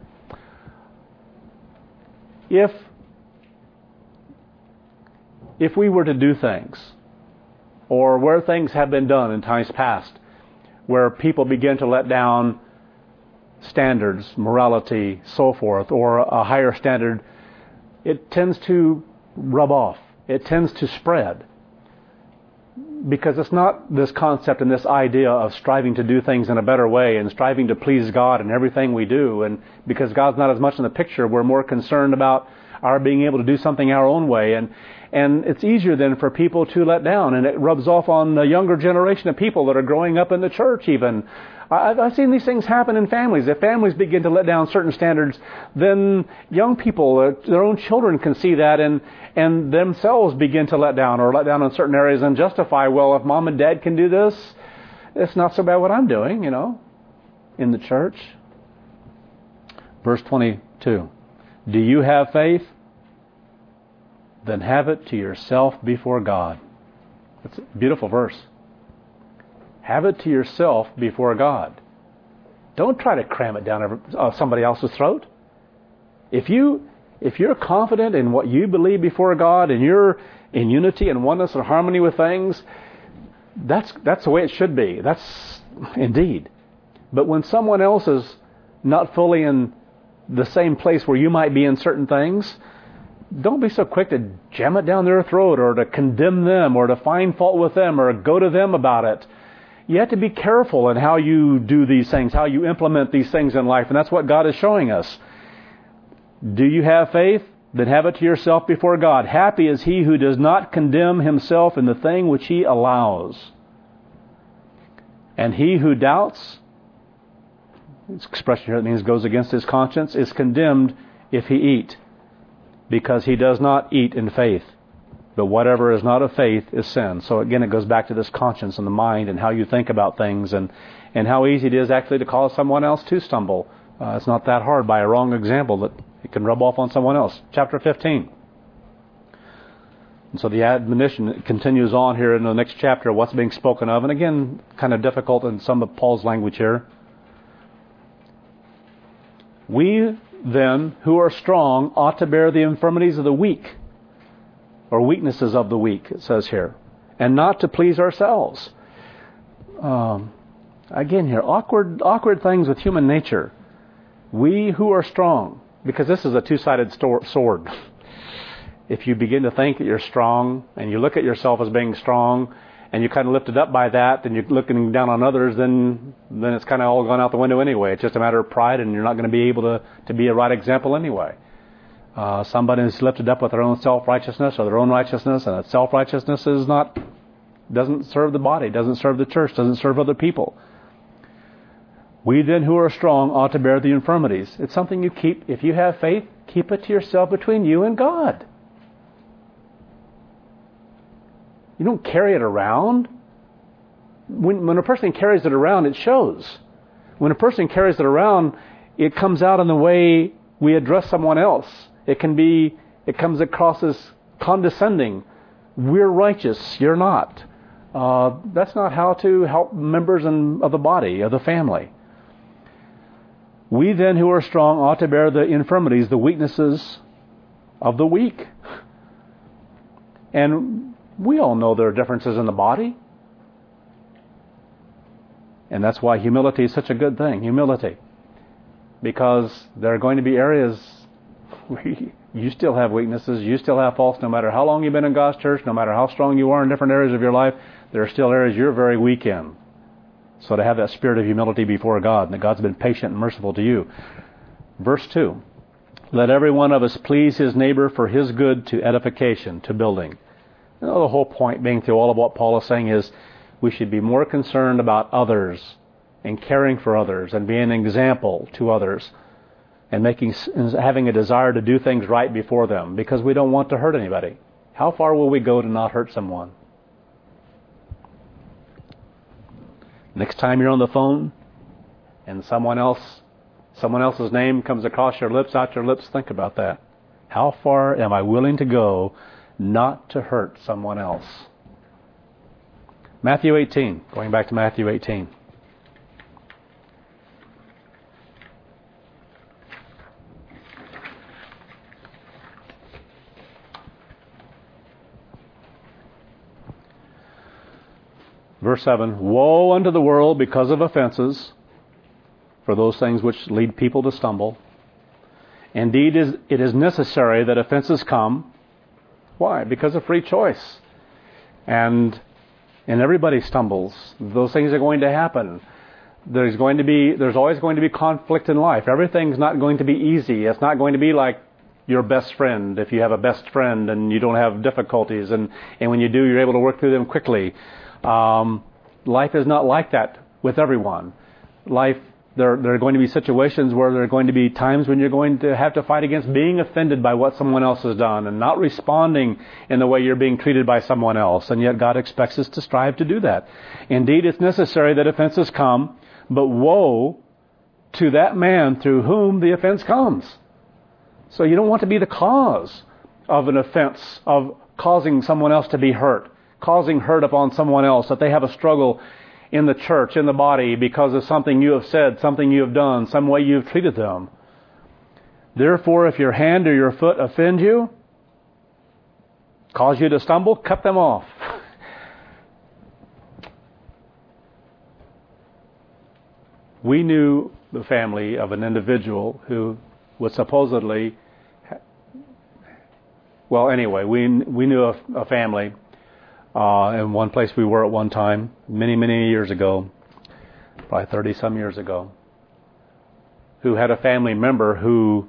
If we were to do things, or where things have been done in times past, where people begin to let down standards, morality, so forth, or a higher standard, it tends to rub off. It tends to spread. Because it's not this concept and this idea of striving to do things in a better way and striving to please God in everything we do. And because God's not as much in the picture, we're more concerned about our being able to do something our own way. And it's easier then for people to let down. And it rubs off on the younger generation of people that are growing up in the church even. I've seen these things happen in families. If families begin to let down certain standards, then young people, their own children can see that and themselves begin to let down in certain areas and justify, well, if mom and dad can do this, it's not so bad what I'm doing, in the church. Verse 22. Do you have faith? Then have it to yourself before God. That's a beautiful verse. Have it to yourself before God. Don't try to cram it down somebody else's throat. If you're confident in what you believe before God, and you're in unity and oneness and harmony with things, that's the way it should be. That's indeed. But when someone else is not fully in the same place where you might be in certain things, don't be so quick to jam it down their throat, or to condemn them, or to find fault with them, or go to them about it. You have to be careful in how you do these things, how you implement these things in life, and that's what God is showing us. Do you have faith? Then have it to yourself before God. Happy is he who does not condemn himself in the thing which he allows. And he who doubts, this expression here that means goes against his conscience, is condemned if he eat, because he does not eat in faith. But whatever is not of faith is sin. So again, it goes back to this conscience and the mind and how you think about things, and how easy it is actually to cause someone else to stumble. It's not that hard by a wrong example that it can rub off on someone else. Chapter 15. And so the admonition continues on here in the next chapter, what's being spoken of. And again, kind of difficult in some of Paul's language here. We then, who are strong, ought to bear the infirmities of the weak, or weaknesses of the weak, it says here, and not to please ourselves. Again here, awkward things with human nature. We who are strong, because this is a two-sided sword. If you begin to think that you're strong, and you look at yourself as being strong, and you're kind of lifted up by that, and you're looking down on others, then it's kind of all gone out the window anyway. It's just a matter of pride, and you're not going to be able to be a right example anyway. Somebody who's lifted up with their own self-righteousness or their own righteousness, and that self-righteousness doesn't serve the body, doesn't serve the church, doesn't serve other people. We then who are strong ought to bear the infirmities. It's something you keep, if you have faith, keep it to yourself between you and God. You don't carry it around. When a person carries it around, it shows. When a person carries it around, it comes out in the way we address someone else. It comes across as condescending. We're righteous, you're not. That's not how to help members of the body, of the family. We then who are strong ought to bear the infirmities, the weaknesses of the weak. And we all know there are differences in the body. And that's why humility is such a good thing, humility. Because there are going to be areas where you still have weaknesses, you still have faults, no matter how long you've been in God's church, no matter how strong you are in different areas of your life, there are still areas you're very weak in. So to have that spirit of humility before God, and that God's been patient and merciful to you. Verse 2, let every one of us please his neighbor for his good to edification, to building. You know, the whole point being through all of what Paul is saying is we should be more concerned about others and caring for others and being an example to others and having a desire to do things right before them because we don't want to hurt anybody. How far will we go to not hurt someone? Next time you're on the phone and someone else's name comes across your lips, out your lips, think about that. How far am I willing to go not to hurt someone else? Matthew 18, going back to Matthew 18. Verse 7, woe unto the world because of offenses, for those things which lead people to stumble. Indeed, it is necessary that offenses come. Why? Because of free choice. And everybody stumbles. Those things are going to happen. There's always going to be conflict in life. Everything's not going to be easy. It's not going to be like your best friend, if you have a best friend and you don't have difficulties, and when you do, you're able to work through them quickly. Life is not like that with everyone. There are going to be situations where there are going to be times when you're going to have to fight against being offended by what someone else has done and not responding in the way you're being treated by someone else. And yet God expects us to strive to do that. Indeed, it's necessary that offenses come, but woe to that man through whom the offense comes. So you don't want to be the cause of an offense, of causing someone else to be hurt, causing hurt upon someone else, that they have a struggle in the church, in the body, because of something you have said, something you have done, some way you've treated them. Therefore, if your hand or your foot offend you, cause you to stumble, cut them off. We knew the family of an individual who was supposedly, we knew a family in one place we were at one time, many, many years ago, probably 30-some years ago, who had a family member who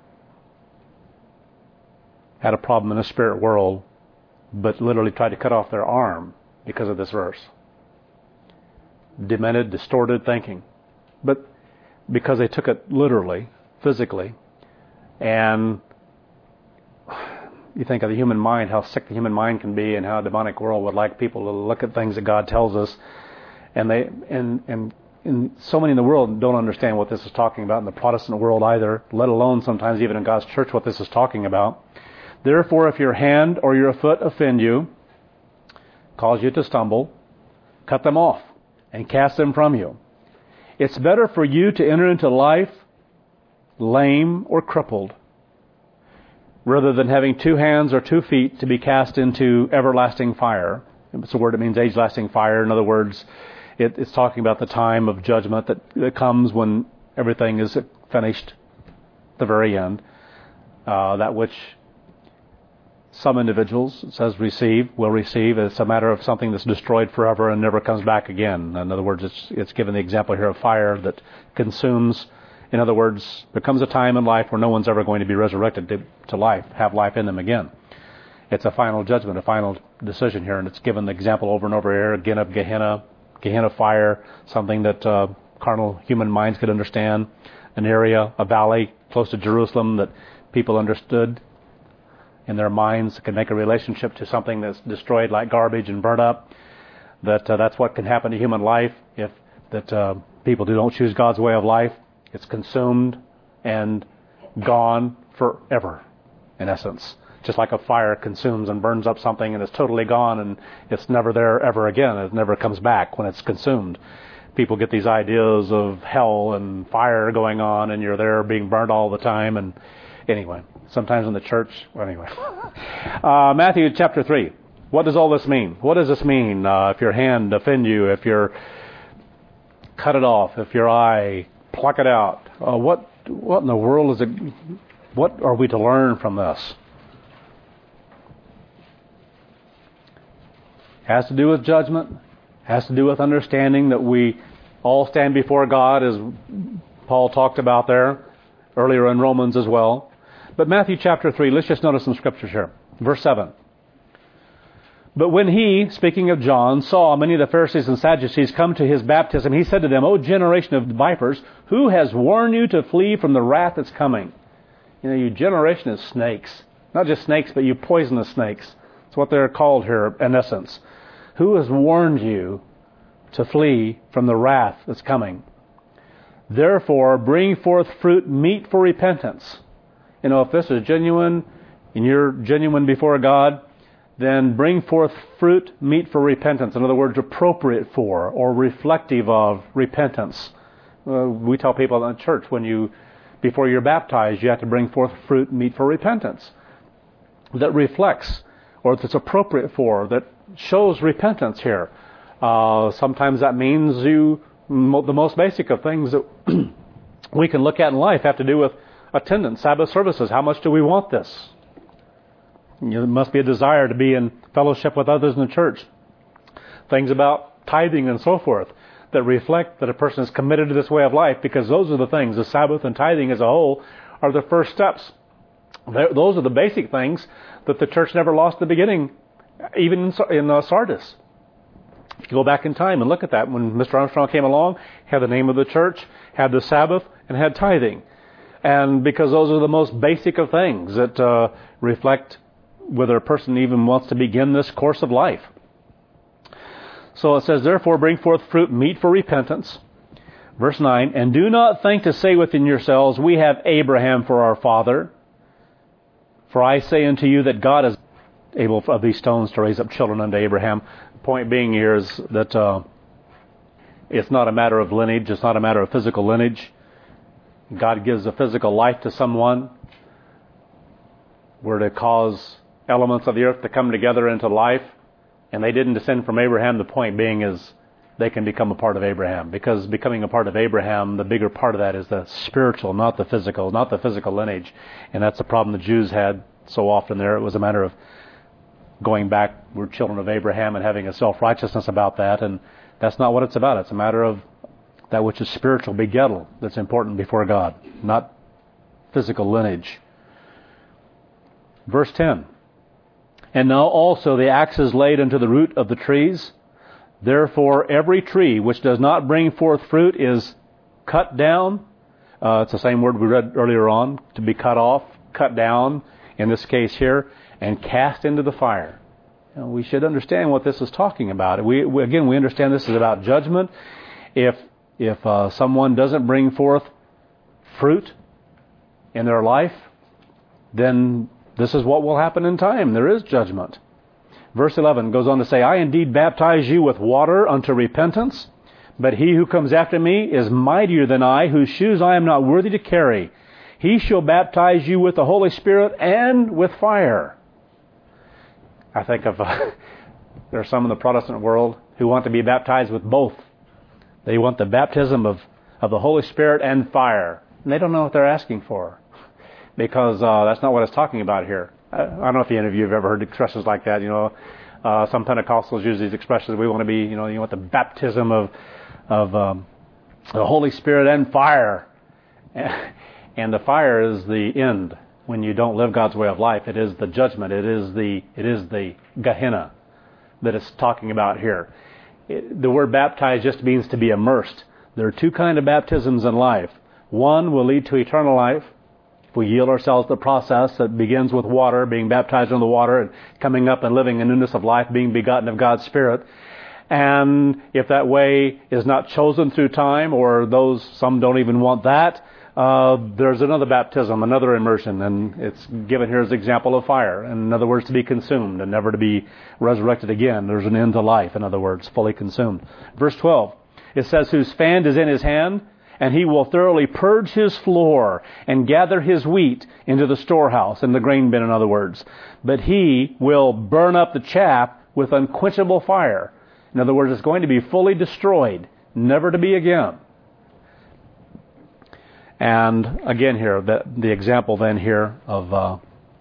had a problem in the spirit world, but literally tried to cut off their arm because of this verse. Demented, distorted thinking. But because they took it literally, physically, and you think of the human mind, how sick the human mind can be, and how a demonic world would like people to look at things that God tells us, and so many in the world don't understand what this is talking about, in the Protestant world either, let alone sometimes even in God's church what this is talking about. Therefore, if your hand or your foot offend you, cause you to stumble, cut them off and cast them from you. It's better for you to enter into life lame or crippled, rather than having 2 hands or 2 feet to be cast into everlasting fire. It's a word that means age-lasting fire. In other words, it's talking about the time of judgment that comes when everything is finished at the very end. That which some individuals, it says will receive. It's a matter of something that's destroyed forever and never comes back again. In other words, it's given the example here of fire that consumes. In other words, there comes a time in life where no one's ever going to be resurrected to life, have life in them again. It's a final judgment, a final decision here, and it's given the example over and over here again of Gehenna fire, something that carnal human minds could understand, an area, a valley close to Jerusalem that people understood. in their minds, can make a relationship to something that's destroyed like garbage and burnt up. That's what can happen to human life if people who don't choose God's way of life. It's consumed and gone forever, in essence. Just like a fire consumes and burns up something and it's totally gone and it's never there ever again. It never comes back when it's consumed. People get these ideas of hell and fire going on and you're there being burnt all the time. And anyway, sometimes in the church, Matthew chapter 3. What does all this mean? What does this mean if your hand offend you, if you're cut it off, if your eye, pluck it out? What in the world is it? What are we to learn from this? Has to do with judgment. Has to do with understanding that we all stand before God, as Paul talked about there earlier in Romans as well. But Matthew chapter 3, let's just notice some scriptures here. Verse 7. But when he, speaking of John, saw many of the Pharisees and Sadducees come to his baptism, he said to them, O generation of vipers, who has warned you to flee from the wrath that's coming? You generation of snakes. Not just snakes, but you poisonous snakes. That's what they're called here, in essence. Who has warned you to flee from the wrath that's coming? Therefore, bring forth fruit meet for repentance. If this is genuine, and you're genuine before God, then bring forth fruit meet for repentance. In other words, appropriate for or reflective of repentance. We tell people in the church, before you're baptized, you have to bring forth fruit meet for repentance. That reflects, or that's appropriate for, that shows repentance here. Sometimes that means the most basic of things that we can look at in life have to do with attendance, Sabbath services. How much do we want this? There must be a desire to be in fellowship with others in the church. Things about tithing and so forth that reflect that a person is committed to this way of life, because those are the things, the Sabbath and tithing as a whole, are the first steps. Those are the basic things that the church never lost at the beginning, even in Sardis. If you go back in time and look at that, when Mr. Armstrong came along, had the name of the church, had the Sabbath, and had tithing. And because those are the most basic of things that reflect whether a person even wants to begin this course of life. So it says, therefore bring forth fruit meet for repentance. Verse 9, and do not think to say within yourselves, we have Abraham for our father. For I say unto you that God is able of these stones to raise up children unto Abraham. The point being here is that it's not a matter of lineage. It's not a matter of physical lineage. God gives a physical life to someone. We're to cause elements of the earth to come together into life. And they didn't descend from Abraham. The point being is they can become a part of Abraham. Because becoming a part of Abraham, the bigger part of that is the spiritual, not the physical lineage. And that's the problem the Jews had so often there. It was a matter of going back, we're children of Abraham, and having a self-righteousness about that. And that's not what it's about. It's a matter of that which is spiritual begettal that's important before God, not physical lineage. Verse 10. And now also the axe is laid unto the root of the trees. Therefore every tree which does not bring forth fruit is cut down. It's the same word we read earlier on, to be cut off, cut down, in this case here, and cast into the fire. We should understand what this is talking about. We understand this is about judgment. If someone doesn't bring forth fruit in their life, then this is what will happen in time. There is judgment. Verse 11 goes on to say, I indeed baptize you with water unto repentance, but he who comes after me is mightier than I, whose shoes I am not worthy to carry. He shall baptize you with the Holy Spirit and with fire. I think of there are some in the Protestant world who want to be baptized with both. They want the baptism of the Holy Spirit and fire. And they don't know what they're asking for, because that's not what it's talking about here. I don't know if any of you have ever heard expressions like that. Some Pentecostals use these expressions. We want to be, you want the baptism of the Holy Spirit and fire. And the fire is the end. When you don't live God's way of life, it is the judgment. It is the Gehenna that it's talking about here. The word baptized just means to be immersed. There are two kinds of baptisms in life. One will lead to eternal life, If we yield ourselves to the process that begins with water, being baptized in the water, and coming up and living in newness of life, being begotten of God's Spirit, and if that way is not chosen through time, or some don't even want that, there's another baptism, another immersion, and it's given here as an example of fire. In other words, to be consumed and never to be resurrected again. There's an end to life, in other words, fully consumed. Verse 12, it says, whose fan is in his hand, and he will thoroughly purge his floor and gather his wheat into the storehouse, in the grain bin, in other words. But he will burn up the chaff with unquenchable fire. In other words, it's going to be fully destroyed, never to be again. And again here, the example then here of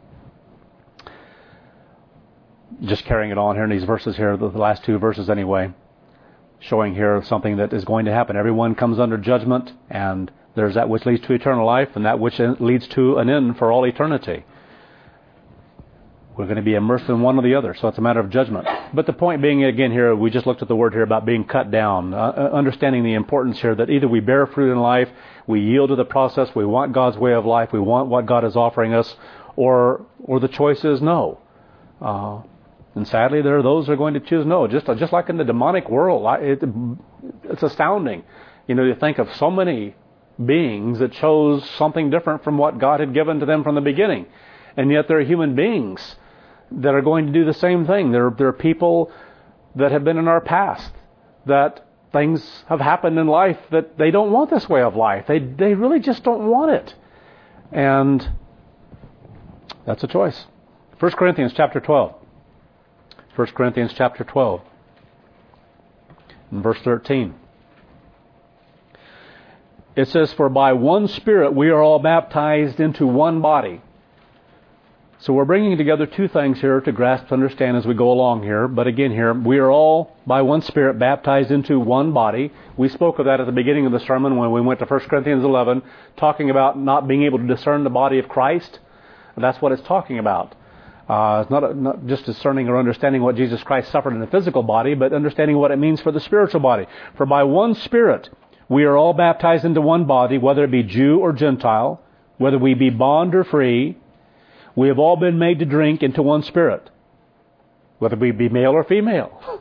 just carrying it on here in these verses here, the last two verses anyway, showing here something that is going to happen. Everyone comes under judgment, and there's that which leads to eternal life and that which leads to an end for all eternity. We're going to be immersed in one or the other, so it's a matter of judgment. But the point being, again here, we just looked at the word here about being cut down, understanding the importance here that either we bear fruit in life, we yield to the process, we want God's way of life, we want what God is offering us, or the choice is no. And sadly, there are those who are going to choose no. Just like in the demonic world, it's astounding. You think of so many beings that chose something different from what God had given to them from the beginning. And yet there are human beings that are going to do the same thing. There are people that have been in our past, that things have happened in life that they don't want this way of life. They really just don't want it. And that's a choice. 1 Corinthians chapter 12. 1 Corinthians chapter 12. In verse 13. It says, for by one Spirit we are all baptized into one body. So we're bringing together two things here to grasp, to understand as we go along here. But again here, we are all by one Spirit baptized into one body. We spoke of that at the beginning of the sermon when we went to 1 Corinthians 11, talking about not being able to discern the body of Christ. That's what it's talking about. It's not just discerning or understanding what Jesus Christ suffered in the physical body, but understanding what it means for the spiritual body. For by one Spirit we are all baptized into one body, whether it be Jew or Gentile, whether we be bond or free. We have all been made to drink into one Spirit, whether we be male or female.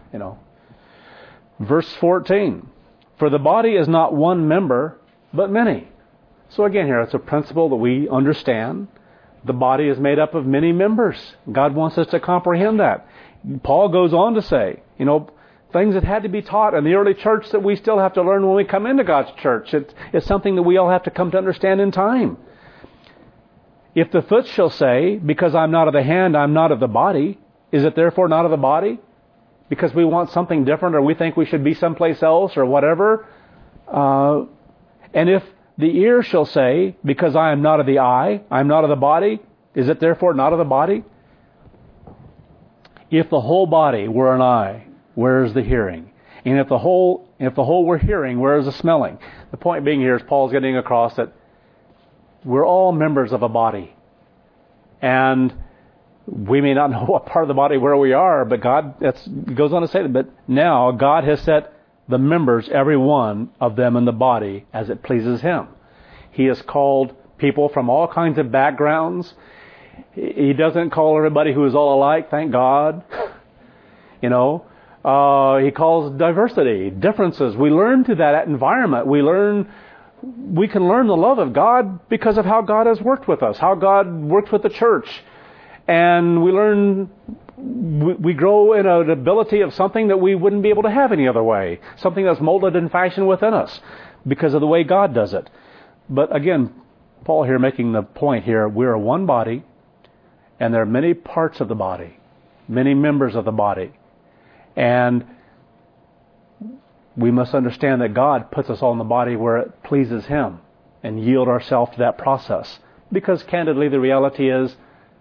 Verse 14, for the body is not one member, but many. So again here, it's a principle that we understand. The body is made up of many members. God wants us to comprehend that. Paul goes on to say, things that had to be taught in the early church that we still have to learn when we come into God's church. It's something that we all have to come to understand in time. If the foot shall say, because I'm not of the hand, I'm not of the body, is it therefore not of the body? Because we want something different, or we think we should be someplace else, or whatever. And if the ear shall say, because I am not of the eye, I'm not of the body, is it therefore not of the body? If the whole body were an eye, where is the hearing? And if the whole were hearing, where is the smelling? The point being here is Paul's getting across that we're all members of a body. And we may not know what part of the body where we are, but God goes on to say that. But now God has set the members, every one of them in the body, as it pleases Him. He has called people from all kinds of backgrounds. He doesn't call everybody who is all alike, thank God. He calls diversity, differences. We learn through that environment. We can learn the love of God because of how God has worked with us, how God worked with the church. And we grow in an ability of something that we wouldn't be able to have any other way. Something that's molded and fashioned within us because of the way God does it. But again, Paul here making the point here, we are one body, and there are many parts of the body, many members of the body. And we must understand that God puts us all in the body where it pleases Him and yield ourselves to that process. Because candidly, the reality is,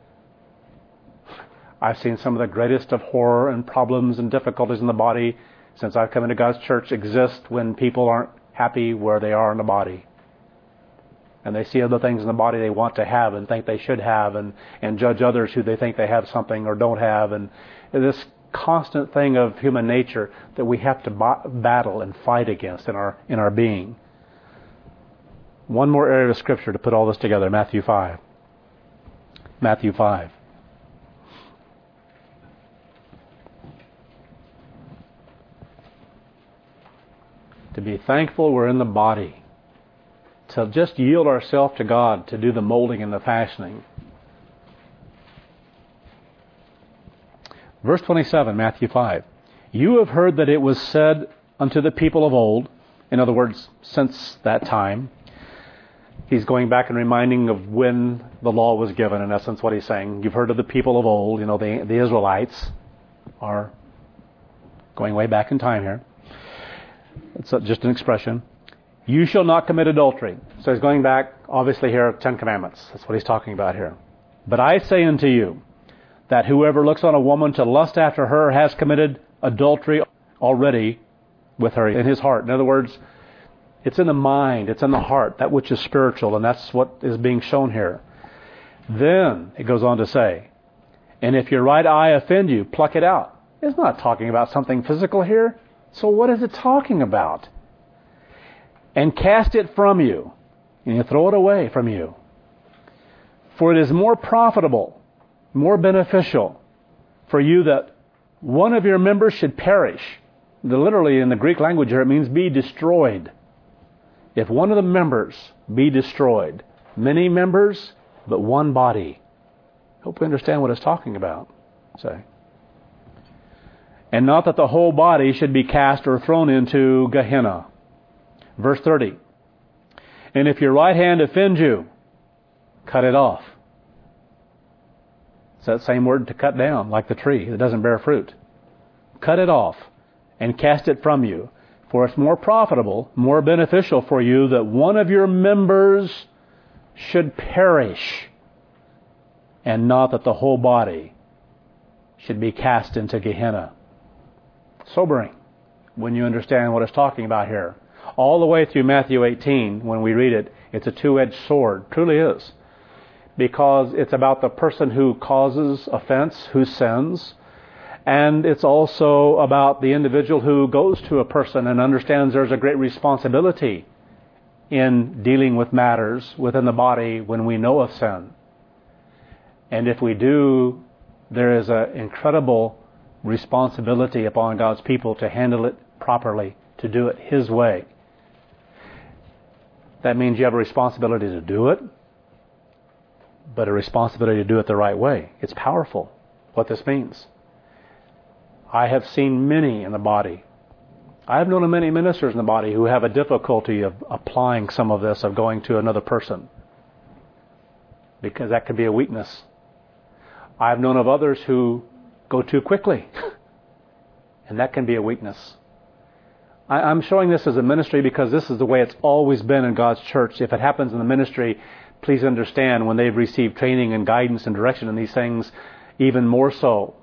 I've seen some of the greatest of horror and problems and difficulties in the body since I've come into God's church exist when people aren't happy where they are in the body. And they see other things in the body they want to have and think they should have and judge others who they think they have something or don't have. And this constant thing of human nature that we have to battle and fight against in our being. One more area of Scripture to put all this together, Matthew 5. Matthew 5. To be thankful we're in the body. To just yield ourselves to God to do the molding and the fashioning. Verse 27, Matthew 5. You have heard that it was said unto the people of old, in other words, since that time. He's going back and reminding of when the law was given, in essence, what he's saying. You've heard of the people of old, the Israelites are going way back in time here. It's just an expression. You shall not commit adultery. So he's going back, obviously here, 10 Commandments. That's what he's talking about here. But I say unto you, that whoever looks on a woman to lust after her has committed adultery already with her in his heart. In other words, it's in the mind, it's in the heart, that which is spiritual, and that's what is being shown here. Then, it goes on to say, and if your right eye offend you, pluck it out. It's not talking about something physical here. So what is it talking about? And cast it from you, and you throw it away from you. For it is more profitable, more beneficial for you that one of your members should perish. Literally in the Greek language here it means be destroyed. If one of the members be destroyed, many members, but one body. Hope we understand what it's talking about. Say. And not that the whole body should be cast or thrown into Gehenna. Verse 30. And if your right hand offend you, cut it off. It's that same word to cut down, like the tree that doesn't bear fruit. Cut it off and cast it from you. For it's more profitable, more beneficial for you that one of your members should perish, and not that the whole body should be cast into Gehenna. Sobering when you understand what it's talking about here. All the way through Matthew 18, when we read it, it's a two-edged sword. Truly is. Because it's about the person who causes offense, who sins. And it's also about the individual who goes to a person and understands there's a great responsibility in dealing with matters within the body when we know of sin. And if we do, there is an incredible responsibility upon God's people to handle it properly, to do it His way. That means you have a responsibility to do it, but a responsibility to do it the right way. It's powerful what this means. I have seen many in the body. I have known many ministers in the body who have a difficulty of applying some of this, of going to another person, because that could be a weakness. I've known of others who go too quickly, and that can be a weakness. I'm showing this as a ministry because this is the way it's always been in God's church. If it happens in the ministry, please understand when they've received training and guidance and direction in these things, even more so,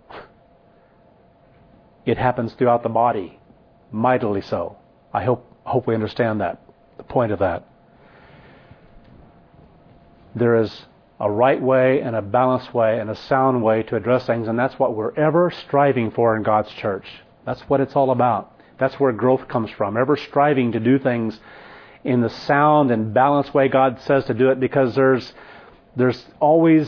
it happens throughout the body, mightily so. I hope we understand that, the point of that. There is a right way and a balanced way and a sound way to address things, and that's what we're ever striving for in God's church. That's what it's all about. That's where growth comes from, ever striving to do things in the sound and balanced way God says to do it, because there's always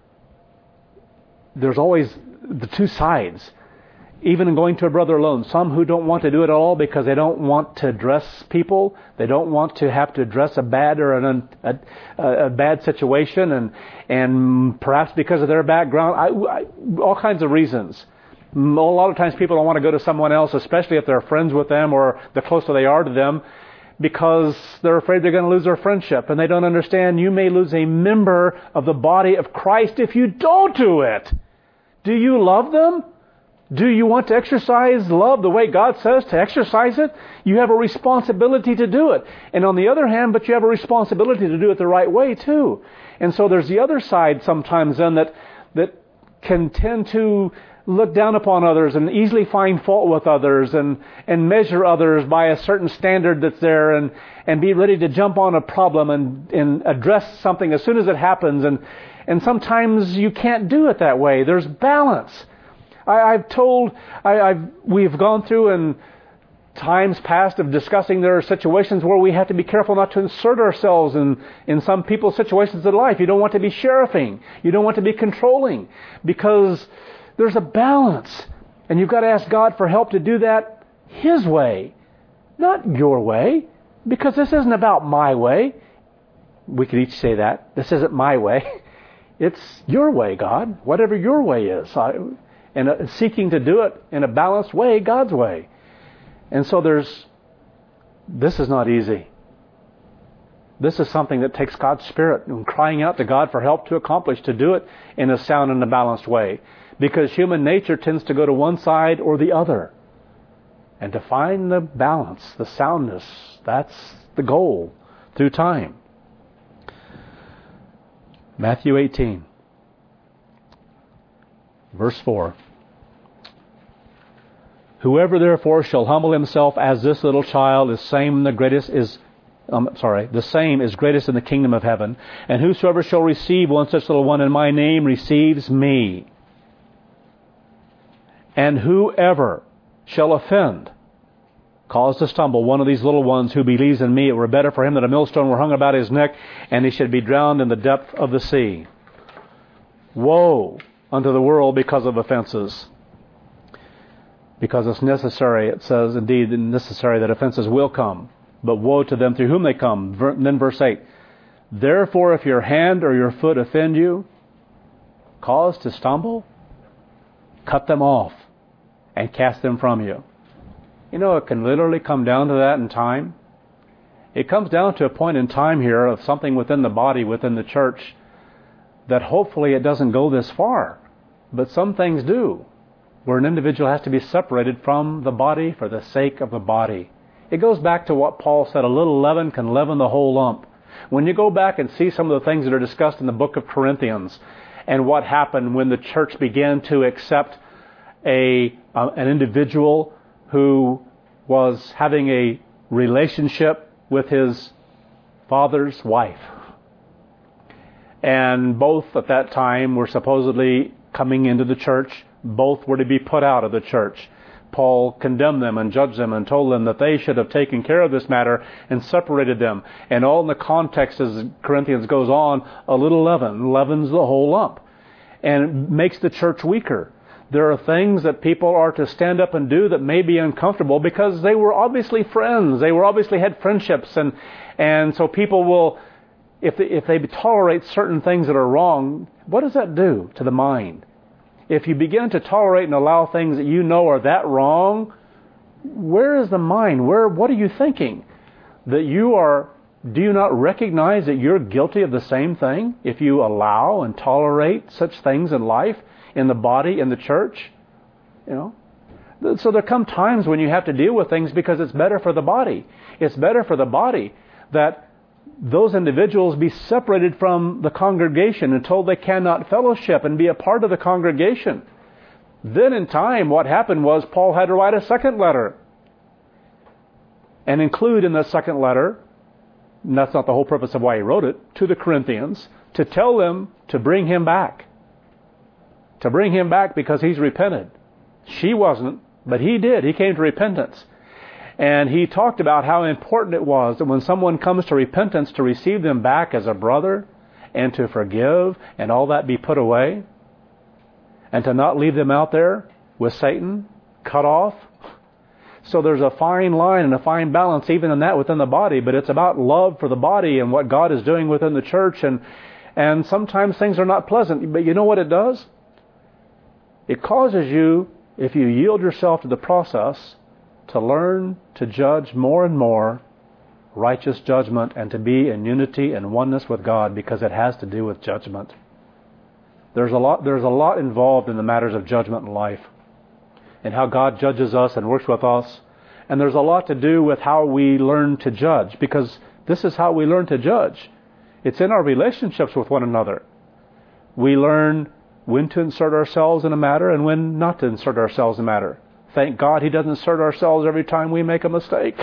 the two sides. Even in going to a brother alone, some who don't want to do it at all because they don't want to address people, they don't want to have to address a bad or a bad situation, and perhaps because of their background, all kinds of reasons. A lot of times people don't want to go to someone else, especially if they're friends with them or the closer they are to them, because they're afraid they're going to lose their friendship, and they don't understand you may lose a member of the body of Christ if you don't do it. Do you love them? Do you want to exercise love the way God says to exercise it? You have a responsibility to do it. And on the other hand, but you have a responsibility to do it the right way too. And so there's the other side sometimes then that can tend to look down upon others and easily find fault with others and measure others by a certain standard that's there and be ready to jump on a problem and address something as soon as it happens. And sometimes you can't do it that way. There's balance. We've gone through times past of discussing there are situations where we have to be careful not to insert ourselves in some people's situations in life. You don't want to be sheriffing. You don't want to be controlling, because there's a balance. And you've got to ask God for help to do that His way, not your way, because this isn't about my way. We could each say that. This isn't my way. It's your way, God, whatever your way is. And seeking to do it in a balanced way, God's way. And so this is not easy. This is something that takes God's Spirit and crying out to God for help to accomplish, to do it in a sound and a balanced way. Because human nature tends to go to one side or the other. And to find the balance, the soundness, that's the goal through time. Matthew 18, verse 4. Whoever therefore shall humble himself as this little child, the same is greatest in the kingdom of heaven. And whosoever shall receive one such little one in my name receives me. And whoever shall offend, cause to stumble one of these little ones who believes in me, it were better for him that a millstone were hung about his neck, and he should be drowned in the depth of the sea. Woe unto the world because of offenses. Because it's necessary, it says, indeed, necessary that offenses will come. But woe to them through whom they come. And then verse 8. Therefore, if your hand or your foot offend you, cause to stumble, cut them off and cast them from you. You know, it can literally come down to that in time. It comes down to a point in time here of something within the body, within the church, that hopefully it doesn't go this far. But some things do, where an individual has to be separated from the body for the sake of the body. It goes back to what Paul said, a little leaven can leaven the whole lump. When you go back and see some of the things that are discussed in the book of Corinthians, and what happened when the church began to accept an individual who was having a relationship with his father's wife. And both at that time were supposedly coming into the church. Both were to be put out of the church. Paul condemned them and judged them and told them that they should have taken care of this matter and separated them. And all in the context, as Corinthians goes on, a little leaven leavens the whole lump and makes the church weaker. There are things that people are to stand up and do that may be uncomfortable because they were obviously friends. They were obviously had friendships. And so people will, if they tolerate certain things that are wrong, what does that do to the mind? If you begin to tolerate and allow things that you know are that wrong, where is the mind? What are you thinking? Do you not recognize that you're guilty of the same thing if you allow and tolerate such things in life, in the body, in the church? You know? So there come times when you have to deal with things because it's better for the body. It's better for the body that those individuals be separated from the congregation until they cannot fellowship and be a part of the congregation. Then in time, what happened was Paul had to write a second letter and include in the second letter, and that's not the whole purpose of why he wrote it, to the Corinthians, to tell them to bring him back. To bring him back because he's repented. She wasn't, but he did. He came to repentance. And he talked about how important it was that when someone comes to repentance, to receive them back as a brother and to forgive and all that be put away and to not leave them out there with Satan, cut off. So there's a fine line and a fine balance even in that within the body, but it's about love for the body and what God is doing within the church. And sometimes things are not pleasant, but you know what it does? It causes you, if you yield yourself to the process, to learn to judge more and more righteous judgment and to be in unity and oneness with God, because it has to do with judgment. There's a lot involved in the matters of judgment in life and how God judges us and works with us. And there's a lot to do with how we learn to judge, because this is how we learn to judge. It's in our relationships with one another. We learn when to insert ourselves in a matter and when not to insert ourselves in a matter. Thank God He doesn't insert ourselves every time we make a mistake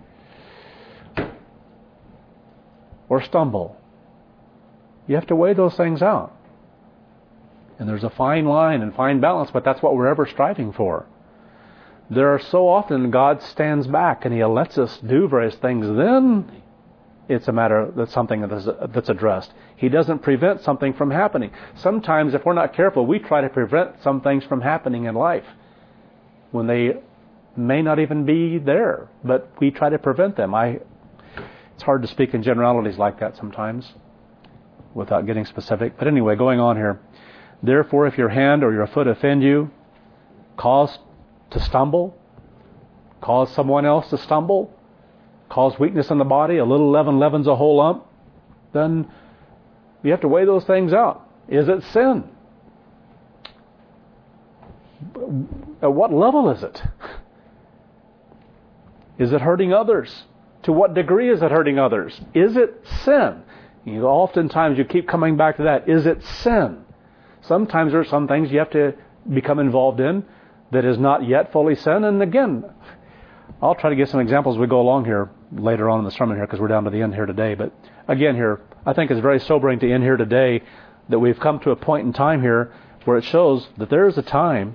or stumble. You have to weigh those things out. And there's a fine line and fine balance, but that's what we're ever striving for. There are so often God stands back and He lets us do various things. Then it's a matter that's something that's addressed. He doesn't prevent something from happening. Sometimes, if we're not careful, we try to prevent some things from happening in life when they may not even be there, but we try to prevent them. It's hard to speak in generalities like that sometimes without getting specific. But anyway, going on here. Therefore, if your hand or your foot offend you, cause to stumble, cause someone else to stumble, cause weakness in the body, a little leaven leavens a whole lump, then you have to weigh those things out. Is it sin? At what level is it? Is it hurting others? To what degree is it hurting others? Is it sin? Oftentimes you keep coming back to that. Is it sin? Sometimes there are some things you have to become involved in that is not yet fully sin. And again, I'll try to give some examples as we go along here later on in the sermon here, because we're down to the end here today. But again here, I think it's very sobering to end here today that we've come to a point in time here where it shows that there is a time,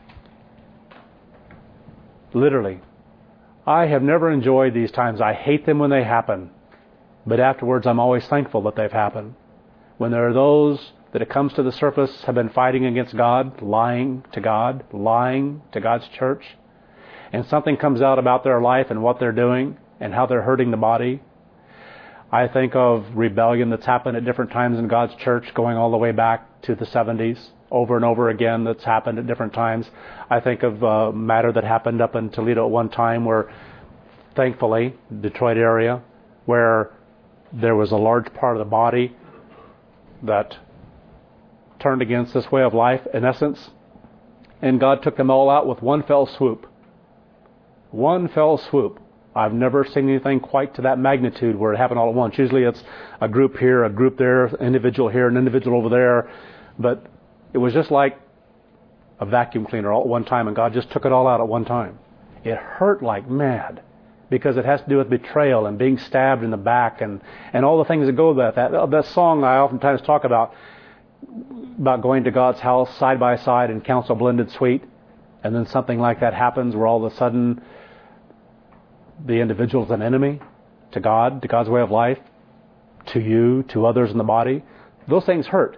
literally, I have never enjoyed these times. I hate them when they happen. But afterwards, I'm always thankful that they've happened. When there are those that it comes to the surface have been fighting against God, lying to God's church, and something comes out about their life and what they're doing and how they're hurting the body. I think of rebellion that's happened at different times in God's church, going all the way back to the 70s, over and over again, that's happened at different times. I think of a matter that happened up in Toledo at one time where, thankfully, Detroit area, where there was a large part of the body that turned against this way of life, in essence, and God took them all out with one fell swoop. One fell swoop. I've never seen anything quite to that magnitude where it happened all at once. Usually it's a group here, a group there, an individual here, an individual over there. But it was just like a vacuum cleaner all at one time, and God just took it all out at one time. It hurt like mad because it has to do with betrayal and being stabbed in the back and all the things that go with that. That song I oftentimes talk about going to God's house side by side and counsel blended sweet, and then something like that happens where all of a sudden the individual is an enemy to God, to God's way of life, to you, to others in the body. Those things hurt.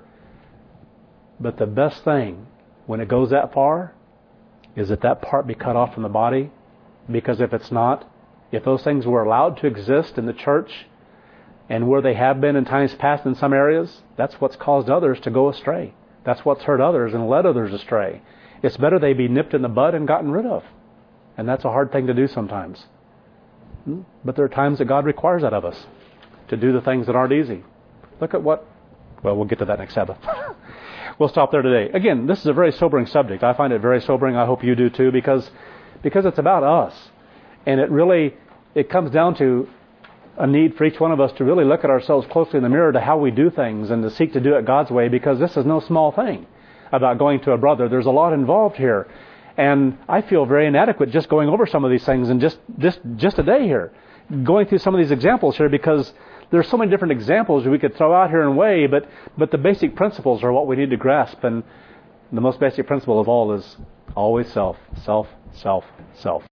But the best thing when it goes that far is that part be cut off from the body. Because if it's not, if those things were allowed to exist in the church and where they have been in times past in some areas, that's what's caused others to go astray. That's what's hurt others and led others astray. It's better they be nipped in the bud and gotten rid of. And that's a hard thing to do sometimes. But there are times that God requires that of us, to do the things that aren't easy. Look at we'll get to that next Sabbath. We'll stop there today. Again, this is a very sobering subject. I find it very sobering. I hope you do too, because it's about us. And it comes down to a need for each one of us to really look at ourselves closely in the mirror to how we do things and to seek to do it God's way, because this is no small thing about going to a brother. There's a lot involved here. And I feel very inadequate just going over some of these things and just a day here, going through some of these examples here, because there's so many different examples we could throw out here and weigh, but the basic principles are what we need to grasp. And the most basic principle of all is always self, self, self, self.